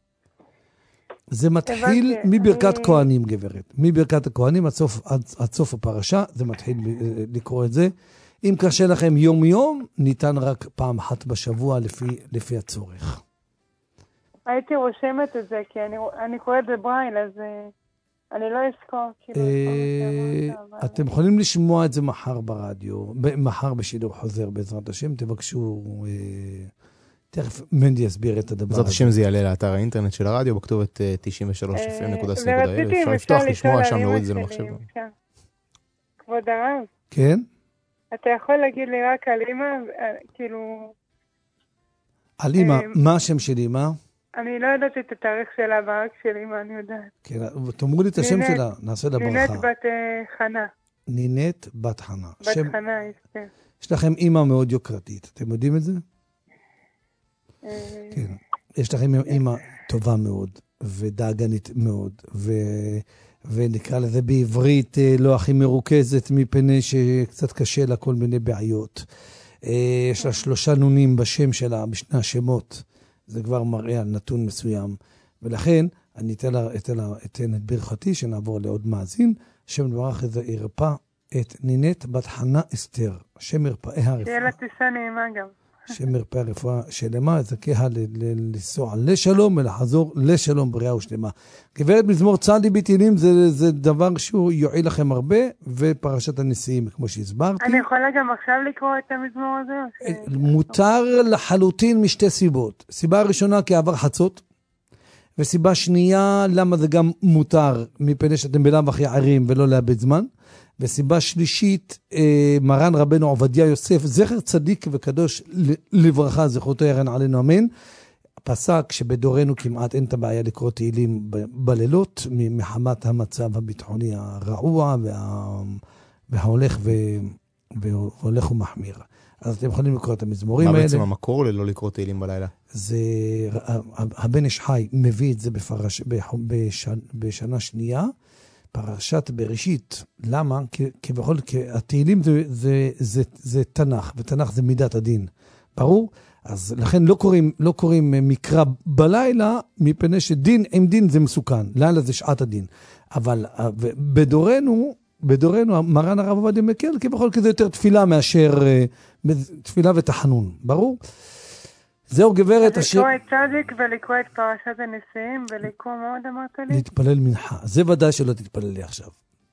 זה מתחיל מברכת כהנים, גברת. מברכת הכהנים עד סוף, עד, עד סוף הפרשה, זה מתחיל לקרוא את זה. אם קשה לכם יום יום, ניתן רק פעם אחת בשבוע לפי, לפי הצורך. הייתי רושמת את זה, כי אני, אני קוראת בברייל, אז אני לא אזכור. כאילו, אתם יכולים לשמוע את זה מחר ברדיו, מחר בשידור חוזר בעזרת השם, תבקשו... תכף מנדי יסביר את הדבר הזה. בעזרת השם זה יעלה לאתר האינטרנט של הרדיו, בכתובת תשעים ושלוש אף אם נקודה סי נקודה איי אל. אפשר לפתוח, לשמוע, שם להוריד את זה למחשב. כבוד הרב. כן? אתה יכול להגיד לי רק על אמא, כאילו... על אמא, מה השם של אמא? אני לא יודעת את התאריך שלה, רק של אמא, אני יודעת. כן, תאמרו לי את השם שלה, נעשה לה ברכה. נינת בת חנה. נינת בת חנה. בת חנה, כן. יש לכם אמא מאוד יוקרתית, אתם יודעים את זה? כן, יש לכם אמא טובה מאוד, ודאגנית מאוד, ו... ונקרא לזה בעברית לא הכי מרוכזת, מפני שקצת קשה לה כל מיני בעיות. יש לה שלושה נונים בשם שלה, בשני השמות, זה כבר מראה על נתון מסוים, ולכן אני אתן, לה, אתן, לה, אתן את ברכתי, שנעבור לעוד מאזין, השם דברך איזה ירפא את נינת בת חנה אסתר, השם ירפאי הרפואה. שיהיה לה טיסה נעימה גם. השם ירפא הרפואה שלמה, זכיה לנסוע לשלום ולחזור לשלום בריאה ושלמה. גברת מזמור צדי בתהילים זה, זה דבר שהוא יועיל לכם הרבה, ופרשת הנשיאים, כמו שהסברתי. אני יכולה גם עכשיו לקרוא את המזמור הזה? מותר לחלוטין משתי סיבות. סיבה ראשונה כי עבר חצות, וסיבה שנייה למה זה גם מותר, מפני שאתם בלאו הכי ערים ולא לאבד זמן. וסיבה שלישית, מרן רבנו עובדיה יוסף, זכר צדיק וקדוש לברכה, זכותו ירן עלינו אמן, פסק שבדורנו כמעט אין את הבעיה לקרוא תהילים בלילות, מחמת המצב הביטחוני הרעוע וה... וההולך ו... והולך ומחמיר. אז אתם יכולים לקרוא את המזמורים האלה. מה בעצם המקור ללא לקרוא תהילים בלילה? זה, הבן איש חי מביא את זה בפרש... בשנה, בשנה שנייה, פרשת בראשית. למה? כבכל, התהילים זה, זה, זה, זה תנ"ך, ותנ"ך זה מידת הדין. ברור? אז לכן לא קוראים, לא קוראים מקרא בלילה, מפני שדין עם דין זה מסוכן. לילה זה שעת הדין. אבל בדורנו, בדורנו, מרן הרב עובדיה מקל, כבכל כזה יותר תפילה מאשר תפילה ותחנון. ברור? זהו גברת אשר... לקרוא את צדיק ולקרוא את פרשת הנשיאים ולקרוא מאוד אמרת לי? להתפלל מנחה. זה ודאי שלא תתפלל לי עכשיו.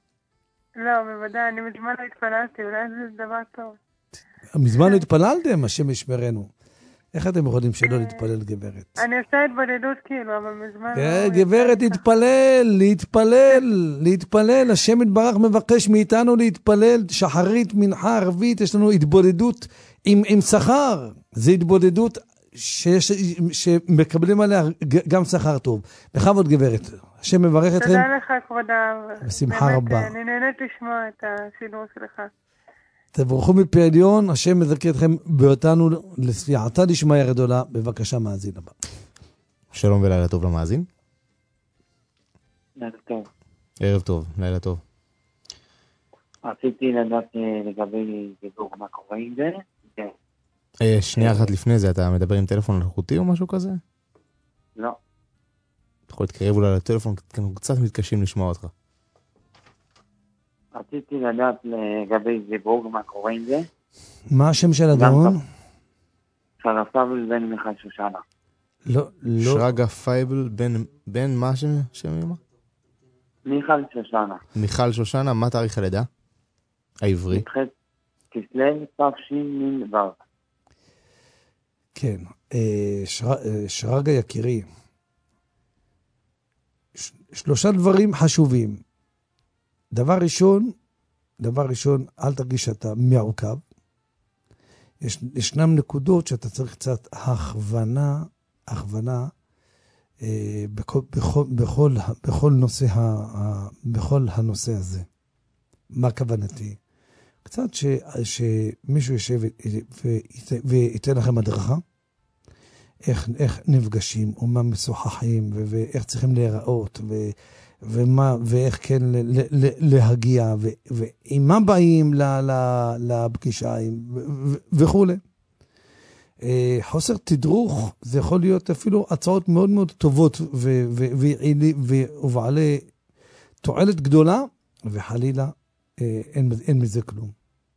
לא, בוודאי, אני מזמן לא התפללתי, אולי זה דבר טוב. מזמן לא התפללתם, השם ישמרנו. איך אתם יכולים שלא להתפלל, גברת? אני עושה התבודדות כאילו, אבל מזמן... כן, גברת, להתפלל, להתפלל, להתפלל. השם יתברך מבקש מאיתנו להתפלל. שחרית, מנחה, ערבית, יש לנו התבודדות עם, עם שכר. זה התבודדות שיש, שמקבלים עליה גם שכר טוב. בכבוד, גברת. השם מברך אתכם. תודה לך, כבודה. בשמחה רבה. אני נהנית לשמוע את השידור שלך. תבורכו מפי עליון, השם מזכה אתכם באותנו לספיעתה לשמיה גדולה. בבקשה, מאזין הבא. שלום ולילה טוב למאזין. לילה טוב. ערב טוב, לילה טוב. רציתי לדעת לגבי דיבור, מה קורה עם זה? אה, שנייה אחת לפני זה, אתה מדבר עם טלפון אלחוטי או משהו כזה? לא. אתה יכול להתקרב אולי לטלפון, אנחנו קצת מתקשים לשמוע אותך. רציתי לדעת לגבי זיווג, מה קורה עם זה? מה השם של הגאון? שרגא פייבל בן מיכל שושנה. לא, לא. שרגא פייבל בן, בן מה השם? שם אמא? מיכל שושנה. מיכל שושנה, מה תאריך הלידה? העברי. מתחת כסלו תשנ"ו. כן. שרגא יקירי. שלושה דברים חשובים. דבר ראשון, דבר ראשון, אל תרגיש שאתה מעוקב. יש, ישנם נקודות שאתה צריך קצת הכוונה, הכוונה, אה, בכל, בכל, בכל, בכל נושא, ה, ה, בכל הנושא הזה. מה כוונתי? קצת ש, שמישהו ישב וייתן לכם הדרכה, איך, איך נפגשים, ומה משוחחים, ו, ואיך צריכים להיראות, ו... ומה, ואיך כן ל, ל, להגיע, ו, ועם מה באים ל, ל, לפגישה, ו, ו, וכו'. אה, חוסר תדרוך, זה יכול להיות אפילו הצעות מאוד מאוד טובות, ו, ו, ו, ובעלי תועלת גדולה, וחלילה אה, אין, אין מזה כלום.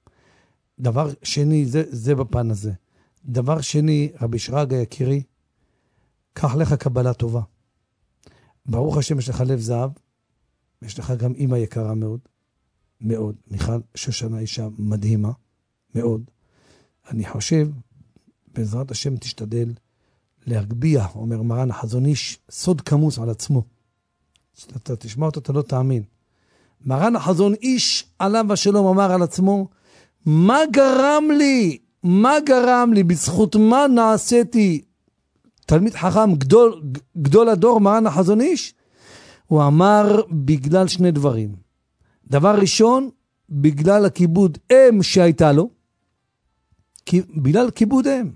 דבר שני, זה, זה בפן הזה. דבר שני, רבי שרגא יקירי, קח לך קבלה טובה. ברוך השם, יש לך לב זהב, יש לך גם אמא יקרה מאוד, מאוד. מיכל שושנה אישה מדהימה, מאוד. אני חושב, בעזרת השם תשתדל להגביע, אומר מרן החזון איש, סוד כמוס על עצמו. אתה תשמע אותו, אתה לא תאמין. מרן החזון איש עליו השלום אמר על עצמו, מה גרם לי, מה גרם לי, בזכות מה נעשיתי, תלמיד חכם, גדול, גדול הדור, מרן החזון איש, הוא אמר בגלל שני דברים. דבר ראשון, בגלל הכיבוד אם שהייתה לו, בגלל כיבוד אם.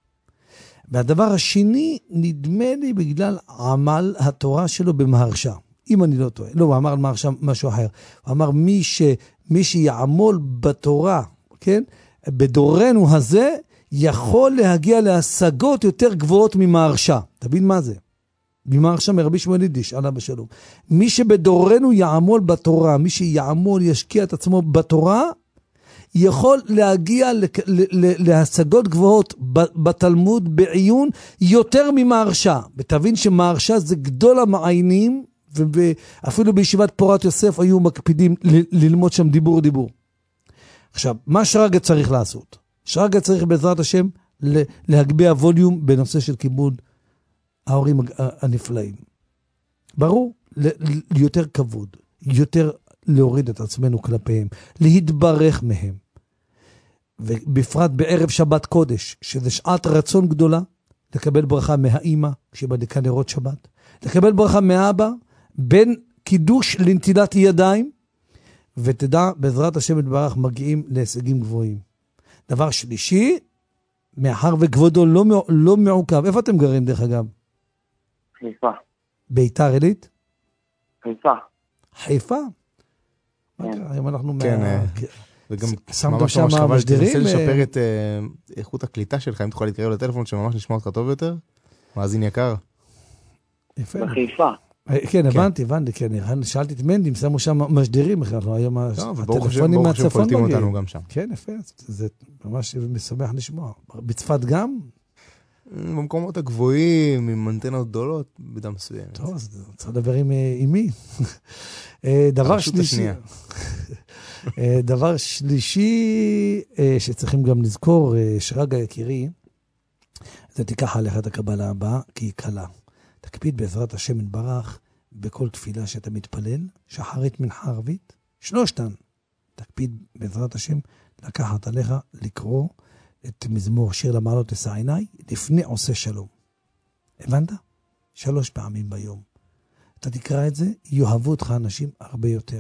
והדבר השני, נדמה לי בגלל עמל התורה שלו במהרשה. אם אני לא טועה. לא, הוא אמר על מהרשה משהו אחר. הוא אמר מי, ש, מי שיעמול בתורה, כן? בדורנו הזה, יכול להגיע להשגות יותר גבוהות ממהרשה. תבין מה זה? ממהרשה מרבי שמואל יידיש, עליו השלום. מי שבדורנו יעמול בתורה, מי שיעמול ישקיע את עצמו בתורה, יכול להגיע להשגות גבוהות בתלמוד, בעיון, יותר ממהרשה. ותבין שמהרשה זה גדול המעיינים, ואפילו בישיבת פורת יוסף היו מקפידים ללמוד שם דיבור דיבור. עכשיו, מה שרגא צריך לעשות? שרגא צריך בעזרת השם להגביה ווליום בנושא של כיבוד ההורים הנפלאים. ברור, ליותר כבוד, יותר להוריד את עצמנו כלפיהם, להתברך מהם. ובפרט בערב שבת קודש, שזה שעת רצון גדולה, לקבל ברכה מהאימא, כשבדקה נרות שבת, לקבל ברכה מהאבא, בין קידוש לנטילת ידיים, ותדע, בעזרת השם יתברך, מגיעים להישגים גבוהים. דבר שלישי, מאחר וכבודו לא, לא מעוקב. איפה אתם גרים דרך אגב? חיפה. ביתר עילית? חיפה. חיפה? כן. היום אנחנו... כן, מה... וגם שמתם ממש שם ממש חבל משדרים? שתנסה לשפר את איכות הקליטה שלך, אם תוכל להתקרב לטלפון שממש נשמע אותך טוב יותר. מאזין יקר. יפה. בחיפה. כן, הבנתי, הבנתי, כן. שאלתי את מנדי, שמו שם משדרים, היום הטלפונים מהצפון מגיעים. כן, יפה, זה ממש משמח לשמוע. בצפת גם? במקומות הגבוהים, עם אנטנות גדולות, בדם מסוים. טוב, אז צריך לדבר עם מי. דבר שלישי, דבר שלישי שצריכים גם לזכור, שרגא יקירי, אתה תיקח עליך את הקבלה הבאה, כי היא קלה. תקפיד בעזרת השם יתברך בכל תפילה שאתה מתפלל, שחרית מנחה ערבית, שלושתן. תקפיד בעזרת השם לקחת עליך לקרוא את מזמור שיר למעלות אשא עיני לפני עושה שלום. הבנת? שלוש פעמים ביום. אתה תקרא את זה, יאהבו אותך אנשים הרבה יותר.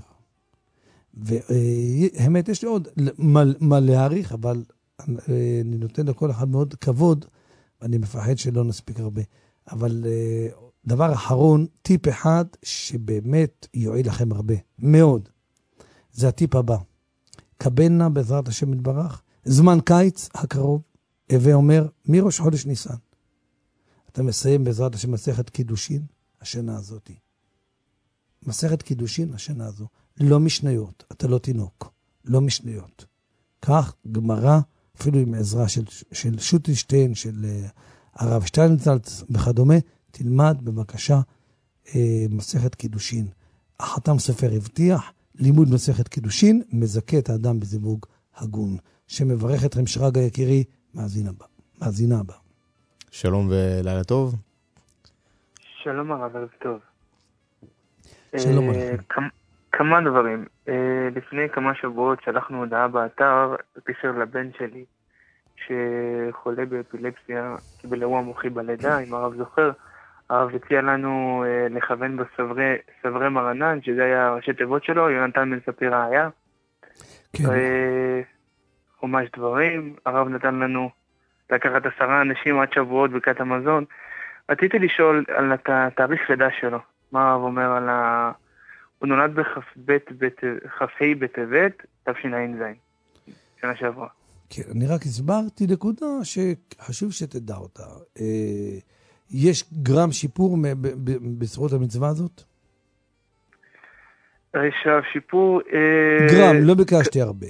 והאמת, יש לי עוד מה, מה להעריך, אבל אני נותן לכל אחד מאוד כבוד, ואני מפחד שלא נספיק הרבה. אבל דבר אחרון, טיפ אחד שבאמת יועיל לכם הרבה, מאוד. זה הטיפ הבא. קבלנה בעזרת השם יתברך, זמן קיץ הקרוב, הווה אומר, מראש חודש ניסן. אתה מסיים בעזרת השם מסכת קידושין, השנה הזאת. מסכת קידושין, השנה הזו. לא משניות, אתה לא תינוק. לא משניות. כך גמרא, אפילו עם עזרה של, של שוטינשטיין, של uh, הרב שטיינזלץ וכדומה, תלמד בבקשה uh, מסכת קידושין. החתם סופר הבטיח, לימוד מסכת קידושין, מזכה את האדם בזיווג הגון. שמברך אתכם שרגא יקירי, מאזין הבא. מאזינה הבא. שלום ולילה טוב. שלום הרב, ערב טוב. שלום uh, עליכם. כמה, כמה דברים. Uh, לפני כמה שבועות שלחנו הודעה באתר בקשר לבן שלי, שחולה באפילפסיה, קיבל אירוע מוחי בלידה, אם הרב זוכר. הרב הציע לנו uh, לכוון בסברי סברי מרנן, שזה היה ראשי תיבות שלו, יונתן בן ספיר היה. כן. Uh, חומש דברים, הרב נתן לנו לקחת עשרה אנשים עד שבועות בקעת המזון. רציתי לשאול על התאריך לידה שלו. מה הרב אומר על ה... הוא נולד בכ"ה בטבת, תשע"ז, שנה שעברה. כן, אני רק הסברתי נקודה שחשוב שתדע אותה. אה, יש גרם שיפור בזכות המצווה הזאת? עכשיו, שיפור... אה... גרם, לא ביקשתי הרבה.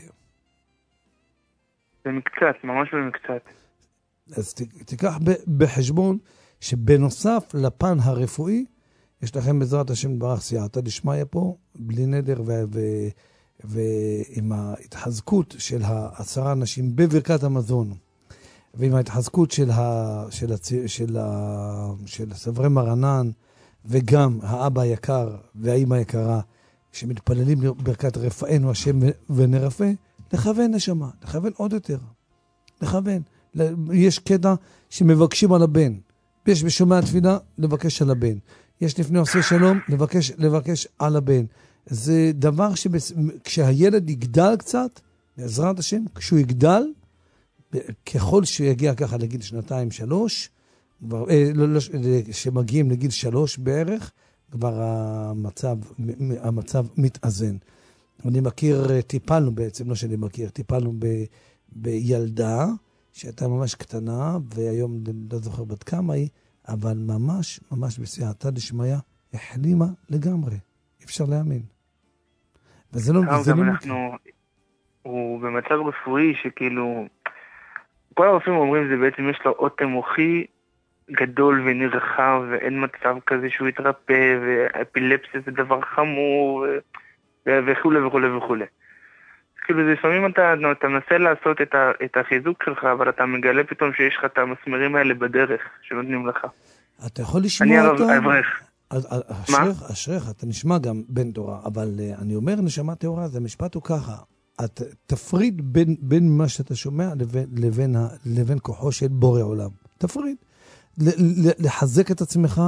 במקצת, ממש במקצת. אז ת, תיקח בחשבון שבנוסף לפן הרפואי, יש לכם בעזרת השם ברך סייעתא דשמיא פה, בלי נדר ו- ו- ועם ההתחזקות של העשרה אנשים בברכת המזון, ועם ההתחזקות של, ה- של, הצ- של, ה- של סברי מרנן, וגם האבא היקר והאמא היקרה, שמתפללים ברכת רפאנו השם ונרפא, לכוון נשמה, לכוון עוד יותר. לכוון. יש קטע שמבקשים על הבן. יש בשומע התפילה לבקש על הבן. יש לפני עושה שלום לבקש, לבקש על הבן. זה דבר שכשהילד יגדל קצת, בעזרת השם, כשהוא יגדל, ככל שהוא יגיע ככה לגיל שנתיים, שלוש, כבר, אה, לא, לא, שמגיעים לגיל שלוש בערך, כבר המצב, המצב מתאזן. אני מכיר, טיפלנו בעצם, לא שאני מכיר, טיפלנו ב, בילדה שהייתה ממש קטנה, והיום לא זוכר בת כמה היא, אבל ממש, ממש בסייעתא דשמיא, החלימה לגמרי. אפשר להאמין. וזה לא... גם אנחנו, הוא במצב רפואי שכאילו, כל הרופאים אומרים זה בעצם יש לו אוטם מוחי גדול ונרחב, ואין מצב כזה שהוא יתרפא, ואפילפסיה זה דבר חמור, וכו' וכו' וכו'. כאילו זה לפעמים אתה, אתה מנסה לעשות את, ה, את החיזוק שלך, אבל אתה מגלה פתאום שיש לך את המסמרים האלה בדרך שנותנים לך. אתה יכול לשמוע אותו? אני אברך. אשריך, אשריך, אתה נשמע גם בן תורה, אבל uh, אני אומר נשמה תורה, זה המשפט הוא ככה, את תפריד בין, בין מה שאתה שומע לבין, לבין, ה, לבין כוחו של בורא עולם. תפריד. לחזק את עצמך,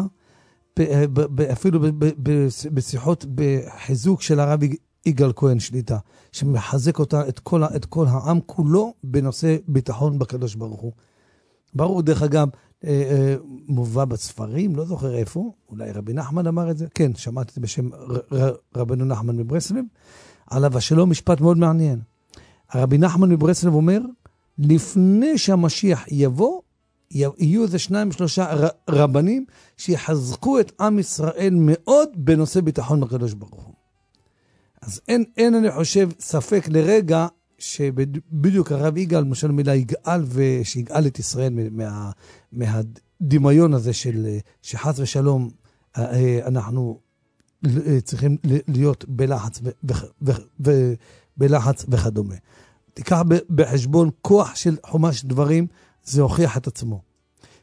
אפילו בשיחות בחיזוק של הרב יגאל כהן שליטה, שמחזק אותה, את כל, את כל העם כולו בנושא ביטחון בקדוש ברוך הוא. ברור, דרך אגב, מובא בספרים, לא זוכר איפה, אולי רבי נחמן אמר את זה, כן, שמעתי את זה בשם רבנו נחמן מברסלב, עליו השלום משפט מאוד מעניין. הרבי נחמן מברסלב אומר, לפני שהמשיח יבוא, יהיו איזה שניים שלושה רבנים שיחזקו את עם ישראל מאוד בנושא ביטחון בקדוש ברוך הוא. אז אין, אין אני חושב ספק לרגע שבדיוק הרב יגאל, משל מילה יגאל ושיגאל את ישראל מה, מהדמיון הזה של שחס ושלום אנחנו צריכים להיות בלחץ ו, ו, ו, ו, בלחץ וכדומה. תיקח בחשבון כוח של חומש דברים, זה הוכיח את עצמו.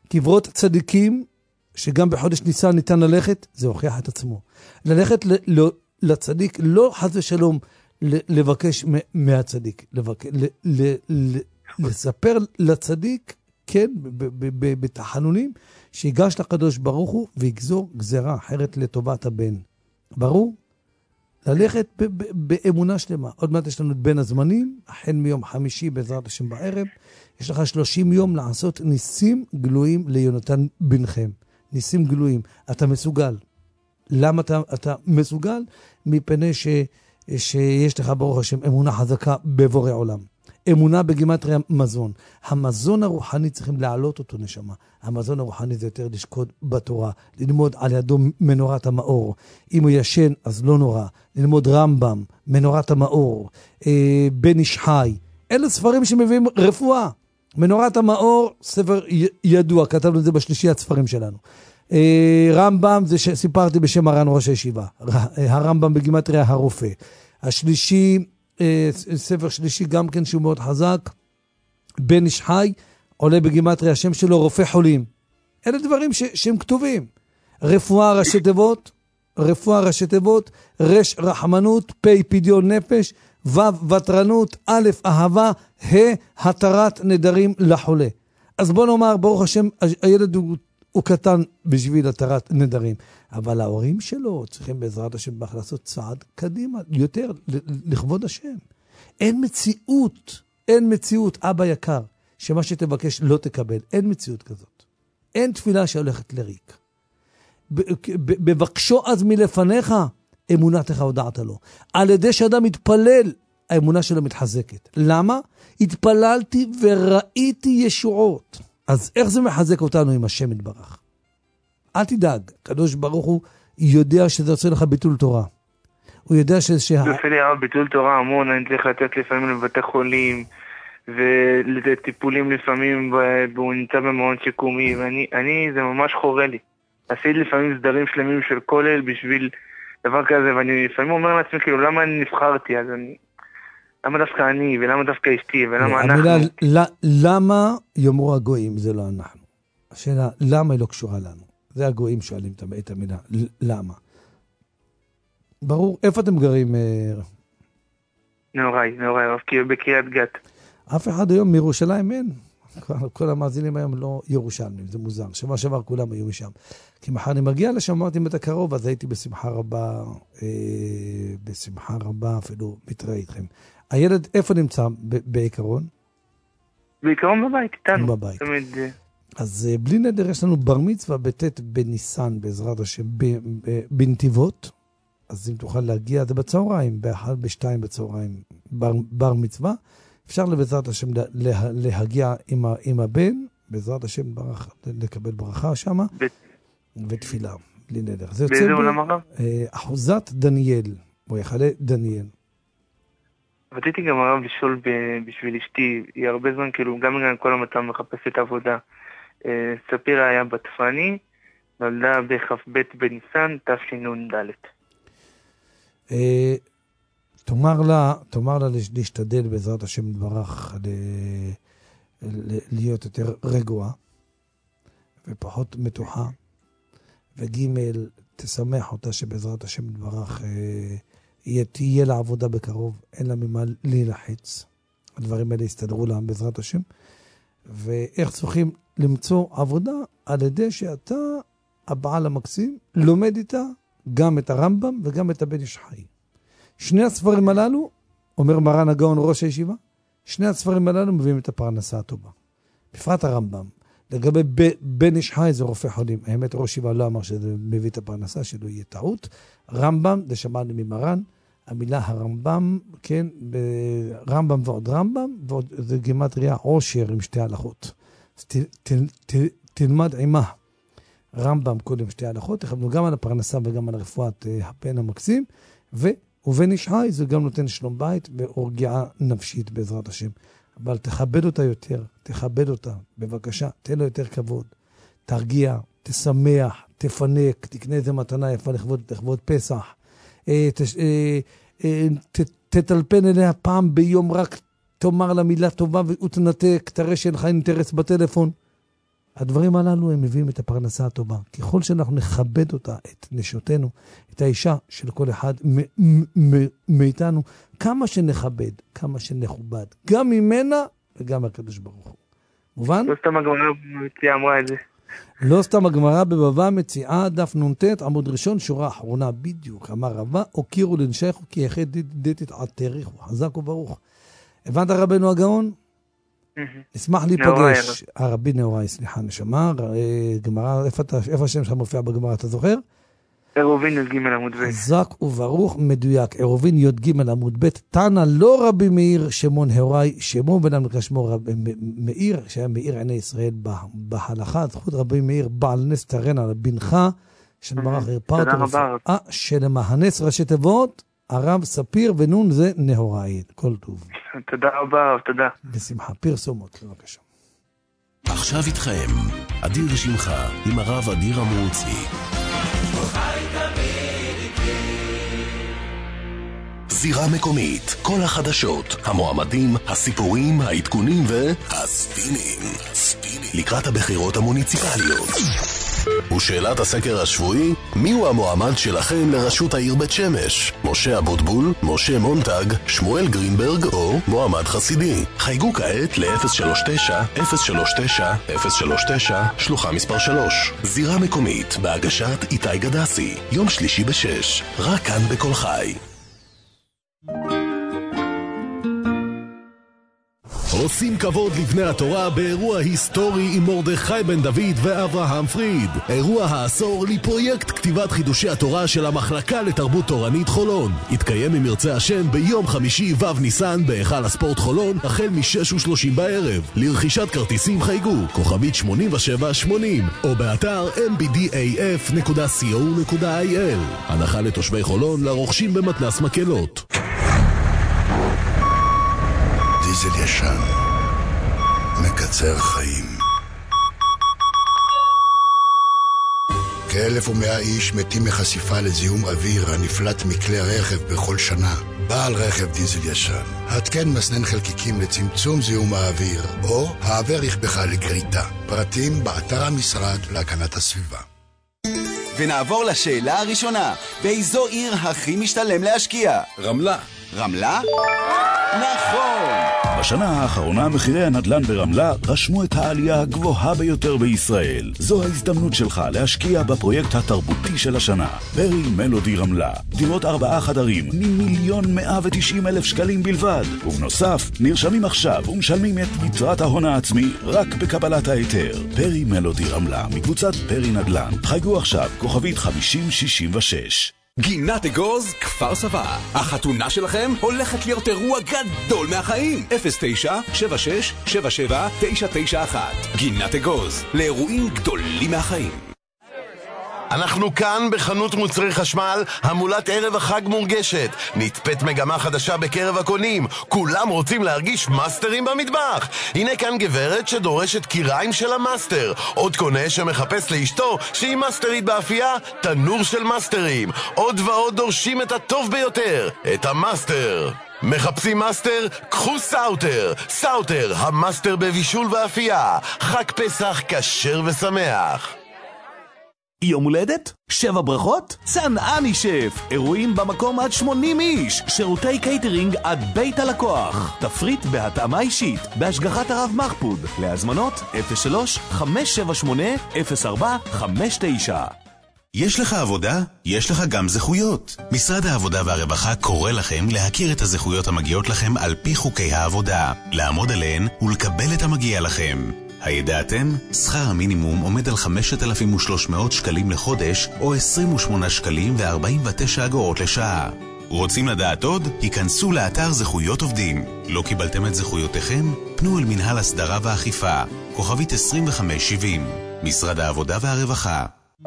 קברות צדיקים, שגם בחודש ניסן ניתן ללכת, זה הוכיח את עצמו. ללכת ל- ל- לצדיק, לא חס ושלום לבקש מהצדיק, לבק... ל... ל... ל... לספר לצדיק, כן, בתחנונים, שיגש לקדוש ברוך הוא ויגזור גזרה אחרת לטובת הבן. ברור? ללכת ב- ב- באמונה שלמה. עוד מעט יש לנו את בין הזמנים, החל מיום חמישי בעזרת השם בערב, יש לך שלושים יום לעשות ניסים גלויים ליונתן בנכם. ניסים גלויים. אתה מסוגל. למה אתה, אתה מסוגל? מפני ש... שיש לך ברוך השם אמונה חזקה בבורא עולם. אמונה בגימטריה מזון. המזון הרוחני צריכים להעלות אותו נשמה. המזון הרוחני זה יותר לשקוד בתורה, ללמוד על ידו מנורת המאור. אם הוא ישן אז לא נורא. ללמוד רמב"ם, מנורת המאור, אה, בן איש חי. אלה ספרים שמביאים רפואה. מנורת המאור, ספר ידוע, כתבנו את זה בשלישיית ספרים שלנו. רמב"ם, זה שסיפרתי בשם מרן ראש הישיבה. הרמב"ם בגימטריה הרופא. השלישי, ספר שלישי גם כן שהוא מאוד חזק, בן איש חי, עולה בגימטריה, השם שלו רופא חולים. אלה דברים ש- שהם כתובים. רפואה ראשי תיבות, רפואה ראשי תיבות, רש רחמנות, פי פדיון נפש, וו וטרנות, א' אהבה, ה' התרת נדרים לחולה. אז בוא נאמר, ברוך השם, הילד הוא, הוא קטן בשביל התרת נדרים, אבל ההורים שלו צריכים בעזרת השם לעשות צעד קדימה, יותר לכבוד השם. אין מציאות, אין מציאות, אבא יקר, שמה שתבקש לא תקבל, אין מציאות כזאת. אין תפילה שהולכת לריק. בבקשו אז מלפניך, אמונתך הודעת לו. על ידי שאדם מתפלל, האמונה שלו מתחזקת. למה? התפללתי וראיתי ישועות. אז איך זה מחזק אותנו עם השם יתברך? אל תדאג, קדוש ברוך הוא יודע שזה עושה לך ביטול תורה. הוא יודע ש... זה עושה לי הרבה ביטול תורה המון, אני צריך לתת לפעמים לבתי חולים, ולטיפולים לפעמים, והוא נמצא במעון שיקומי, ואני, אני, זה ממש חורה לי. עשיתי לפעמים סדרים שלמים של כולל בשביל דבר כזה, ואני לפעמים אומר לעצמי, כאילו, למה אני נבחרתי? אז אני... למה דווקא אני, ולמה דווקא אשתי, ולמה אנחנו? המילה, למה יאמרו הגויים, זה לא אנחנו. השאלה, למה היא לא קשורה לנו? זה הגויים שואלים את המילה, למה? ברור, איפה אתם גרים? נוראי, נוראי, בקריית גת. אף אחד היום מירושלים אין. כל המאזינים היום לא ירושלמים, זה מוזר. שבוע שעבר כולם היו משם. כי מחר אני מגיע לשם, אמרתי אם אתה קרוב, אז הייתי בשמחה רבה, אה, בשמחה רבה אפילו מתראה איתכם. הילד איפה נמצא בעיקרון? בעיקרון בבית, איתנו. בבית. תמיד... אז אה, בלי נדר יש לנו בר מצווה בט' בניסן, בעזרת השם, בנתיבות. אז אם תוכל להגיע, זה בצהריים, באחד, בשתיים בצהריים, בר, בר מצווה. אפשר לבעזרת השם לה, להגיע עם, ה, עם הבן, בעזרת השם ברך, לקבל ברכה שם, ב... ותפילה, בלי נדר. באיזה עולם הרב? אחוזת דניאל, או יחלה דניאל. רציתי גם הרב לשאול בשביל אשתי, היא הרבה זמן, כאילו, גם בגלל כל המצב מחפשת עבודה. ספירה היה בת פני, נולדה בכ"ב בניסן, תשנ"ד. תאמר לה, תאמר לה להשתדל בעזרת השם דברך להיות יותר רגועה ופחות מתוחה, וג' תשמח אותה שבעזרת השם דברך תהיה לה עבודה בקרוב, אין לה ממה להילחץ. הדברים האלה יסתדרו לה בעזרת השם. ואיך צריכים למצוא עבודה? על ידי שאתה, הבעל המקסים, לומד איתה גם את הרמב"ם וגם את הבן איש חי. שני הספרים הללו, אומר מרן הגאון ראש הישיבה, שני הספרים הללו מביאים את הפרנסה הטובה. בפרט הרמב"ם. לגבי בן איש חי זה רופא חולים. האמת ראש הישיבה לא אמר שזה מביא את הפרנסה, שלא יהיה טעות. רמב"ם, זה שמענו ממרן, המילה הרמב"ם, כן, רמב"ם ועוד רמב"ם, ועוד זה גימטריה עושר עם שתי הלכות. אז ת, ת, ת, תלמד עימה. רמב"ם קודם שתי הלכות, תכבנו גם על הפרנסה וגם על רפואת הבן המקסים, ו... ובן איש חי זה גם נותן שלום בית והורגיעה נפשית בעזרת השם. אבל תכבד אותה יותר, תכבד אותה, בבקשה, תן לו יותר כבוד. תרגיע, תשמח, תפנק, תקנה איזה מתנה יפה לכבוד, לכבוד פסח. אה, ת, אה, אה, ת, תטלפן אליה פעם ביום, רק תאמר לה מילה טובה ותנתק, תראה שאין לך אינטרס בטלפון. הדברים הללו הם מביאים את הפרנסה הטובה. ככל שאנחנו נכבד אותה, את נשותינו, את האישה של כל אחד מאיתנו, כמה שנכבד, כמה שנכובד, גם ממנה וגם הקדוש ברוך הוא. מובן? לא סתם הגמרא מציעה אמרה את זה. לא סתם הגמרא בבבא מציעה דף נ"ט עמוד ראשון שורה אחרונה בדיוק. אמר רבא, הוקירו לנשייכו כי יחד דתית עתריכו, חזק וברוך. הבנת רבנו הגאון? נשמח להיפגש. הרבי נאוראי, סליחה נשמה, גמרא, איפה השם שם מופיע בגמרא, אתה זוכר? עירובין י"ג עמוד ב'. חזק וברוך, מדויק. עירובין י"ג עמוד ב'. תנא לא רבי מאיר שמעון הוראי, שמו בן המלכה שמו רבי מאיר, שהיה מאיר עיני ישראל בהלכה. זכות רבי מאיר בעל נס תרן על בנך, שנברך הרפא אותו רפואה, שלמהנס ראשי תיבות, הרב ספיר ונון זה נהוראי. כל טוב. תודה רבה, תודה. בשמחה. פרסומות, בבקשה. עכשיו איתכם, אדיר שמחה עם הרב אדיר אמרוצי. זירה מקומית, כל החדשות, המועמדים, הסיפורים, העדכונים והספינים. ספינים. לקראת הבחירות המוניציפליות. ושאלת הסקר השבועי, מיהו המועמד שלכם לראשות העיר בית שמש? משה אבוטבול, משה מונטג, שמואל גרינברג או מועמד חסידי? חייגו כעת ל-אפס שלוש תשע אפס שלוש תשע אפס שלוש תשע שלוחה מספר שלוש. זירה מקומית בהגשת איתי גדסי, יום שלישי בשש, רק כאן בכל חי. עושים כבוד לבני התורה באירוע היסטורי עם מרדכי בן דוד ואברהם פריד. אירוע העשור לפרויקט כתיבת חידושי התורה של המחלקה לתרבות תורנית חולון. יתקיים אם ירצה השם ביום חמישי ו' ניסן בהיכל הספורט חולון החל מ-שש ושלושים בערב. לרכישת כרטיסים חייגו כוכבית שמונים ושבע שמונים או באתר אם בי די איי אף נקודה סי או נקודה איי אל. הנחה לתושבי חולון לרוכשים במתנס מקלות. דיזל ישן מקצר חיים. כאלף ומאה איש מתים מחשיפה לזיהום אוויר הנפלט מכלי רכב בכל שנה. בעל רכב דיזל ישן, התקן מסנן חלקיקים לצמצום זיהום האוויר או העבר רכבך לגריטה. פרטים באתר המשרד להגנת הסביבה. ונעבור לשאלה הראשונה, באיזו עיר הכי משתלם להשקיע? רמלה. רמלה? נכון! בשנה האחרונה מחירי הנדל"ן ברמלה רשמו את העלייה הגבוהה ביותר בישראל. זו ההזדמנות שלך להשקיע בפרויקט התרבותי של השנה. פרי מלודי רמלה. דירות ארבעה חדרים ממיליון מאה ותשעים אלף שקלים בלבד. ובנוסף, נרשמים עכשיו ומשלמים את יתרת ההון העצמי רק בקבלת ההיתר. פרי מלודי רמלה מקבוצת פרי נדל"ן. חייגו עכשיו כוכבית חמישים שישים ושש. גינת אגוז, כפר סבא. החתונה שלכם הולכת להיות אירוע גדול מהחיים. אפס תשע שבע שש שבע שבע תשע תשע אחת. גינת אגוז, לאירועים גדולים מהחיים. אנחנו כאן בחנות מוצרי חשמל, המולת ערב החג מורגשת. נתפת מגמה חדשה בקרב הקונים. כולם רוצים להרגיש מאסטרים במטבח. הנה כאן גברת שדורשת קיריים של המאסטר. עוד קונה שמחפש לאשתו שהיא מאסטרית באפייה, תנור של מאסטרים. עוד ועוד דורשים את הטוב ביותר, את המאסטר. מחפשים מאסטר? קחו סאוטר. סאוטר, המאסטר בבישול ואפייה. חג פסח כשר ושמח. יום הולדת? שבע ברכות? צנעני שף. אירועים במקום עד שמונים איש. שירותי קייטרינג עד בית הלקוח. תפריט בהתאמה אישית. בהשגחת הרב מחפוד. להזמנות אפס שלוש חמש שבע שמונה אפס ארבע חמש תשע. יש לך עבודה? יש לך גם זכויות. משרד העבודה והרווחה קורא לכם להכיר את הזכויות המגיעות לכם על פי חוקי העבודה, לעמוד עליהן ולקבל את המגיע לכם. הידעתם? שכר המינימום עומד על חמשת אלפים ושלוש מאות שקלים לחודש או עשרים ושמונה שקלים וארבעים ותשע אגורות לשעה. רוצים לדעת עוד? היכנסו לאתר זכויות עובדים. לא קיבלתם את זכויותיכם? פנו אל מנהל הסדרה ואכיפה, כוכבית עשרים וחמש שבעים, משרד העבודה והרווחה.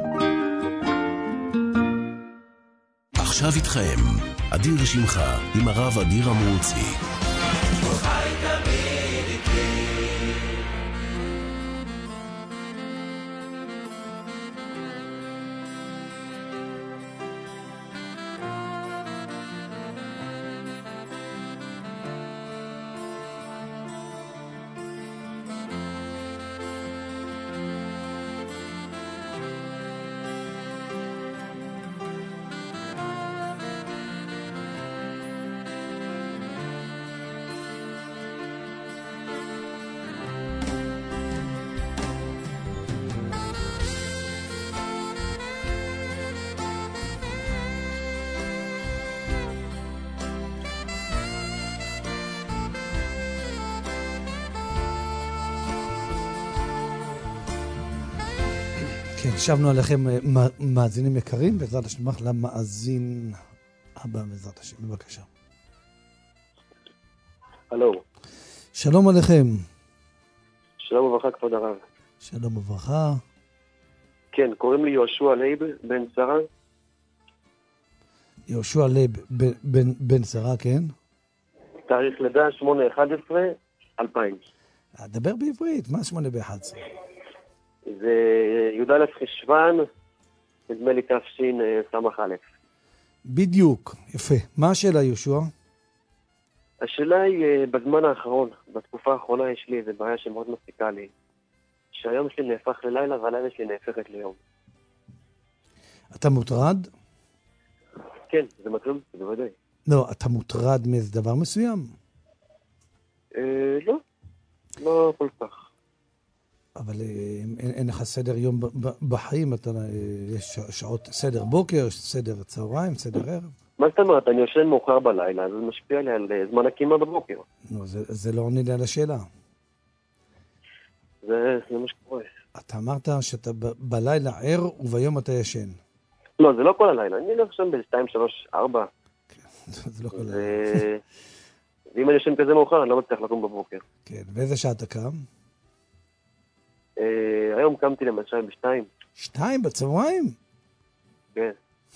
עכשיו איתכם, אדיר שמחה עם הרב אדיר אמרוצי. כן, שבנו עליכם מאזינים יקרים, בעזרת השם למאזין הבא בעזרת השם, בבקשה. הלו. שלום עליכם. שלום וברכה, כבוד הרב. שלום וברכה. כן, קוראים לי יהושע לייב, בן שרה. יהושע לייב, בן, בן שרה, כן? תאריך לידה שמונה אחד עשרה אלפיים. דבר בעברית, מה שמונה באחד עשרה? זה י"א חשוון, נדמה לי תש"ן סמך א'. בדיוק, יפה. מה השאלה, יהושע? השאלה היא, בזמן האחרון, בתקופה האחרונה יש לי איזו בעיה שמאוד מפסיקה לי. שהיום שלי נהפך ללילה והלילה שלי נהפכת ליום. אתה מוטרד? כן, זה מטריד, זה ודאי. לא, אתה מוטרד מאיזה דבר מסוים? אה, לא, לא כל כך. אבל אין, אין לך סדר יום בחיים, אתה, יש שעות סדר בוקר, סדר צהריים, סדר ערב. מה זאת אומרת? אני יושן מאוחר בלילה, אז זה משפיע לי על זמן הקימה בבוקר. לא, זה, זה לא עונה לי על השאלה. זה, זה מה שקורה. אתה אמרת שאתה ב, בלילה ער וביום אתה ישן. לא, זה לא כל הלילה, אני לא ישן ב-שתיים, שלוש, ארבע. זה לא כל הלילה. ואם אני ישן כזה מאוחר, אני לא מצליח לקום בבוקר. כן, ואיזה שעה אתה קם? היום קמתי למשל בשתיים. שתיים בצהריים? כן.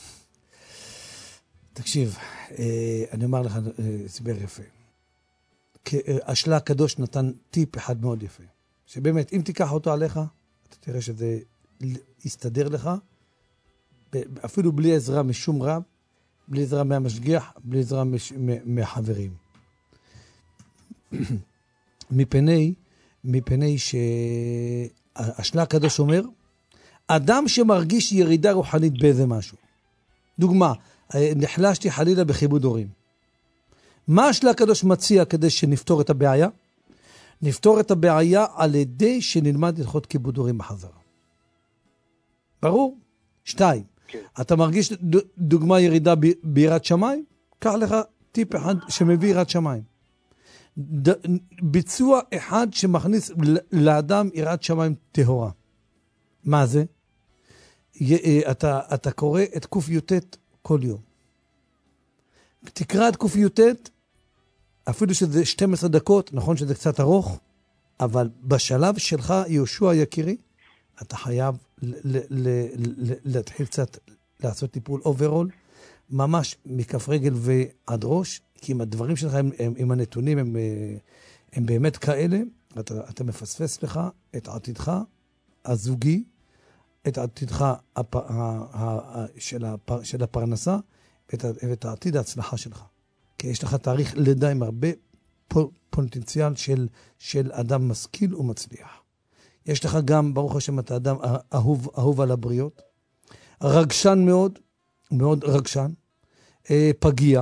תקשיב, אני אומר לך הסבר יפה. השלה הקדוש נתן טיפ אחד מאוד יפה. שבאמת, אם תיקח אותו עליך, אתה תראה שזה יסתדר לך, אפילו בלי עזרה משום רב, בלי עזרה מהמשגיח, בלי עזרה מהחברים. מפני, מפני שהשלה הקדוש אומר, אדם שמרגיש ירידה רוחנית באיזה משהו. דוגמה, נחלשתי חלילה בכיבוד הורים. מה השלה הקדוש מציע כדי שנפתור את הבעיה? נפתור את הבעיה על ידי שנלמד הלכות כיבוד הורים בחזרה. ברור? שתיים. כן. אתה מרגיש דוגמה ירידה ביראת שמיים? קח לך טיפ אחד שמביא יראת שמיים. ד... ביצוע אחד שמכניס לאדם יראת שמיים טהורה. מה זה? י... אתה, אתה קורא את קוף יוטט כל יום. תקרא את קוף יוטט, אפילו שזה שתים עשרה דקות, נכון שזה קצת ארוך, אבל בשלב שלך, יהושע יקירי, אתה חייב ל- ל- ל- להתחיל קצת לעשות טיפול אוברול, ממש מכף רגל ועד ראש, כי אם הדברים שלך, הם, הם, עם הנתונים, הם, הם באמת כאלה, אתה, אתה מפספס לך את עתידך הזוגי, את עתידך הפ, ה, ה, ה, של, הפר, של הפרנסה, ואת, ואת העתיד ההצלחה שלך. כי יש לך תאריך לידה עם הרבה פוטנציאל של, של אדם משכיל ומצליח. יש לך גם, ברוך השם, אתה אדם אהוב, אהוב על הבריות, רגשן מאוד, מאוד רגשן, פגיע.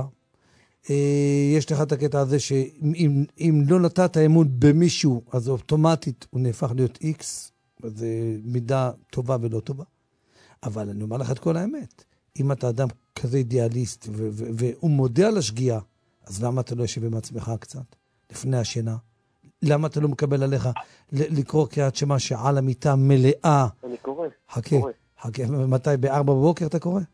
יש לך את הקטע הזה שאם אם לא נתת אמון במישהו, אז אוטומטית הוא נהפך להיות איקס, זה מידה טובה ולא טובה. אבל אני אומר לך את כל האמת. אם אתה אדם כזה אידיאליסט והוא מודה על השגיאה, אז למה אתה לא יושב עם עצמך קצת? לפני השינה? למה אתה לא מקבל עליך לקרוא קריאת שמע שעל המיטה מלאה? אני קורא. חכה, חכה. מתי? בארבע בבוקר אתה קורא?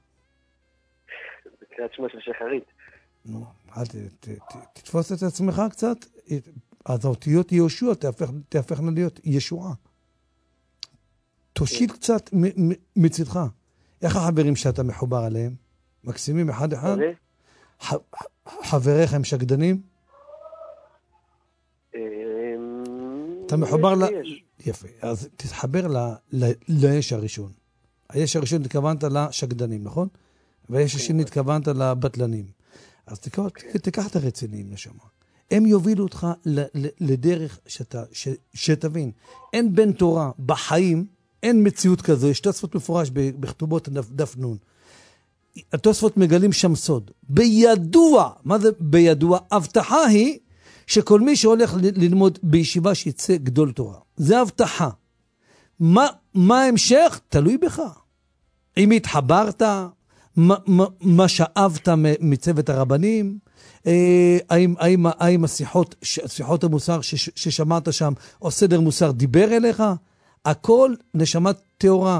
זה קריאת שמע של שחרית. נו, תתפוס את עצמך קצת, אז האותיות יהושע תהפכנה להיות ישועה. תושיט קצת מצדך. איך החברים שאתה מחובר עליהם? מקסימים אחד אחד? חבריך הם שקדנים? אתה מחובר ל... יפה. אז תתחבר ליש הראשון. היש הראשון התכוונת לשקדנים, נכון? והיש השני התכוונת לבטלנים. אז תיקח את הרציניים לשמה. הם יובילו אותך לדרך שתבין. אין בן תורה בחיים, אין מציאות כזו. יש תוספות מפורש בכתובות דף נון. התוספות מגלים שם סוד. בידוע, מה זה בידוע? הבטחה היא שכל מי שהולך ללמוד בישיבה שיצא גדול תורה. זה הבטחה. מה, מה ההמשך? תלוי בך. אם התחברת, מה, מה, מה שאבת מצוות הרבנים, אה, האם, האם, האם השיחות, שיחות המוסר ש, ששמעת שם, או סדר מוסר דיבר אליך, הכל נשמת תאורה.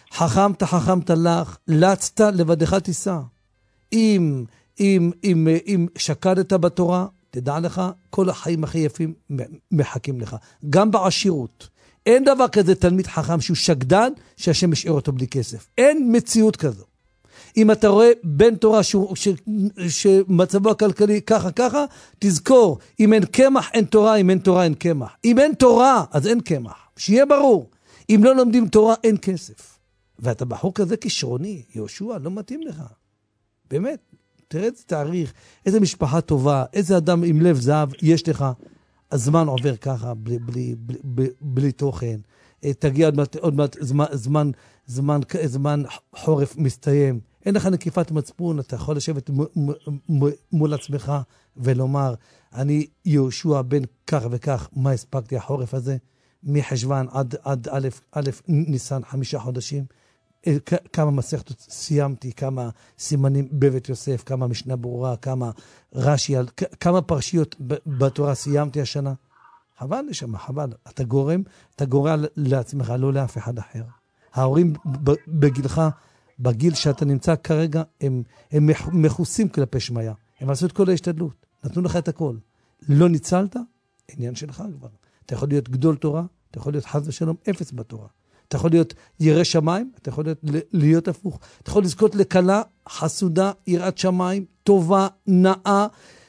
חכמת, חכמת לך, לצת, לבדך תיסע. אם, אם, אם, אם שקדת בתורה, תדע לך, כל החיים הכי יפים מחכים לך. גם בעשירות. אין דבר כזה תלמיד חכם שהוא שקדן, שהשם ישאיר אותו בלי כסף. אין מציאות כזו. אם אתה רואה בן תורה שהוא, ש, שמצבו הכלכלי ככה ככה, תזכור, אם אין קמח אין תורה, אם אין תורה אין קמח. אם אין תורה, אז אין קמח. שיהיה ברור. אם לא לומדים תורה, אין כסף. ואתה בחור כזה כישרוני, יהושע, לא מתאים לך. באמת, תראה איזה תאריך, איזה משפחה טובה, איזה אדם עם לב זהב יש לך. הזמן עובר ככה, בלי, בלי, בלי, בלי, בלי תוכן. תגיע עוד מעט, עוד מעט זמן, זמן, זמן, זמן חורף מסתיים. אין לך נקיפת מצפון, אתה יכול לשבת מ, מ, מ, מול עצמך ולומר, אני יהושע בן כך וכך, מה הספקתי החורף הזה? מחשבן עד, עד א', א', ניסן, חמישה חודשים. כמה מסכתות סיימתי, כמה סימנים בבית יוסף, כמה משנה ברורה, כמה רש"י, כמה פרשיות בתורה סיימתי השנה. חבל לשם, חבל. אתה גורם, אתה גורע לעצמך, לא לאף אחד אחר. ההורים בגילך, בגיל שאתה נמצא כרגע, הם, הם מחוסים כלפי שמיה. הם עשו את כל ההשתדלות, נתנו לך את הכל. לא ניצלת, עניין שלך כבר. אתה יכול להיות גדול תורה, אתה יכול להיות חס ושלום אפס בתורה. אתה יכול להיות ירא שמיים, אתה יכול להיות, להיות הפוך. אתה יכול לזכות לקלה, חסודה, יראת שמיים, טובה, נאה,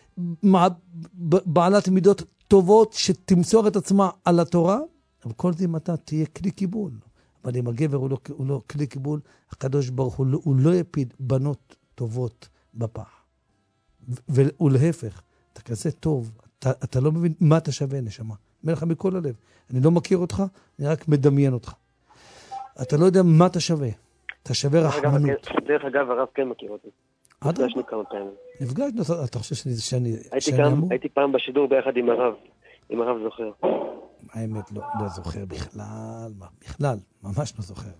בעלת מידות טובות, שתמסור את עצמה על התורה, אבל כל זה אם אתה תהיה כלי קיבול. אבל אם הגבר הוא לא, הוא לא כלי קיבול, הקדוש ברוך הוא לא, הוא לא יפיד בנות טובות בפח. ולהפך, אתה כזה טוב, אתה, אתה לא מבין מה אתה שווה, נשמה. אומר לך מכל הלב. אני לא מכיר אותך, אני רק מדמיין אותך. אתה לא יודע מה אתה שווה. אתה שווה רחמנות. דרך אגב, הרב כן מכיר אותי. נפגשנו כמה פעמים. נפגשנו, אתה חושב שאני, שאני, שאני אמור? הייתי פעם בשידור ביחד עם הרב, עם הרב זוכר. האמת, לא, לא זוכר בכלל, בכלל, ממש לא זוכר.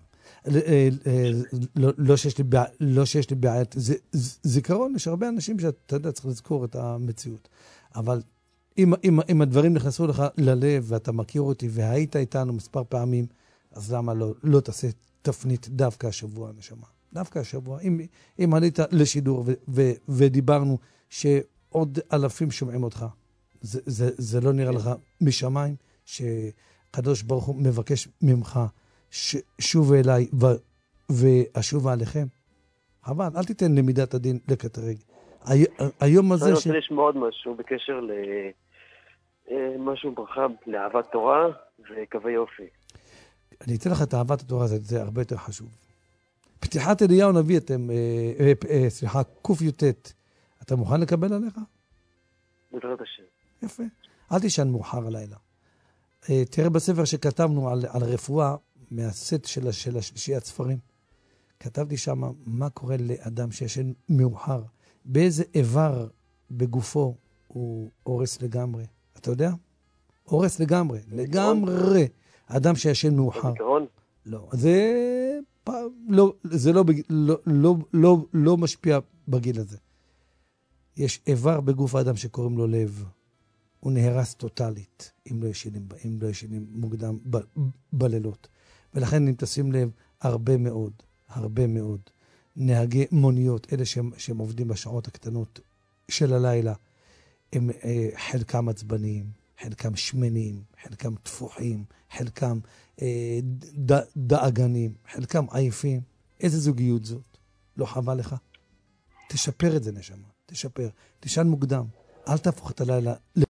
לא שיש לי בעיית, לא שיש לי בעיית, זיכרון, יש הרבה אנשים שאתה יודע, צריך לזכור את המציאות. אבל אם, אם, אם הדברים נכנסו לך ללב, ואתה מכיר אותי, והיית איתנו מספר פעמים, אז למה לא, לא תעשה תפנית דווקא השבוע, נשמה? דווקא השבוע. אם, אם עלית לשידור ו, ו, ודיברנו שעוד אלפים שומעים אותך, זה, זה, זה לא נראה לך משמיים, שקדוש ברוך הוא מבקש ממך, שוב אליי ו, ואשובה עליכם? אבל אל תיתן למידת הדין לקטרג. הי, היום הזה... אני רוצה ש... לשמוע עוד משהו בקשר למשהו ברכה לאהבת תורה וקווי יופי. אני אתן לך את אהבת התורה, זה, זה הרבה יותר חשוב. פתיחת אליהו נביא אתם, אה, אה, אה, סליחה, קוף יוטט, אתה מוכן לקבל עליך? בעזרת השם. יפה. אל תישן מאוחר הלילה. אה, תראה בספר שכתבנו על, על רפואה, מהסט של, של השלישיית ספרים, כתבתי שם מה קורה לאדם שישן מאוחר, באיזה איבר בגופו הוא הורס לגמרי. אתה יודע? הורס לגמרי, לגמרי. אדם שישן מאוחר. זיכרון? לא, זה לא, זה לא, לא, לא, לא, לא משפיע בגיל הזה. יש איבר בגוף האדם שקוראים לו לב. הוא נהרס טוטלית, אם לא ישנים, אם לא ישנים מוקדם ב, בלילות. ולכן אם תשים לב, הרבה מאוד, הרבה מאוד, נהגי מוניות, אלה שהם, שהם עובדים בשעות הקטנות של הלילה, הם אה, חלקם עצבניים, חלקם שמנים, חלקם תפוחים, חלקם אה, ד, דאגנים, חלקם עייפים. איזה זוגיות זאת? לא חבל לך? תשפר את זה, נשמה, תשפר. תשן מוקדם, אל תהפוך את הלילה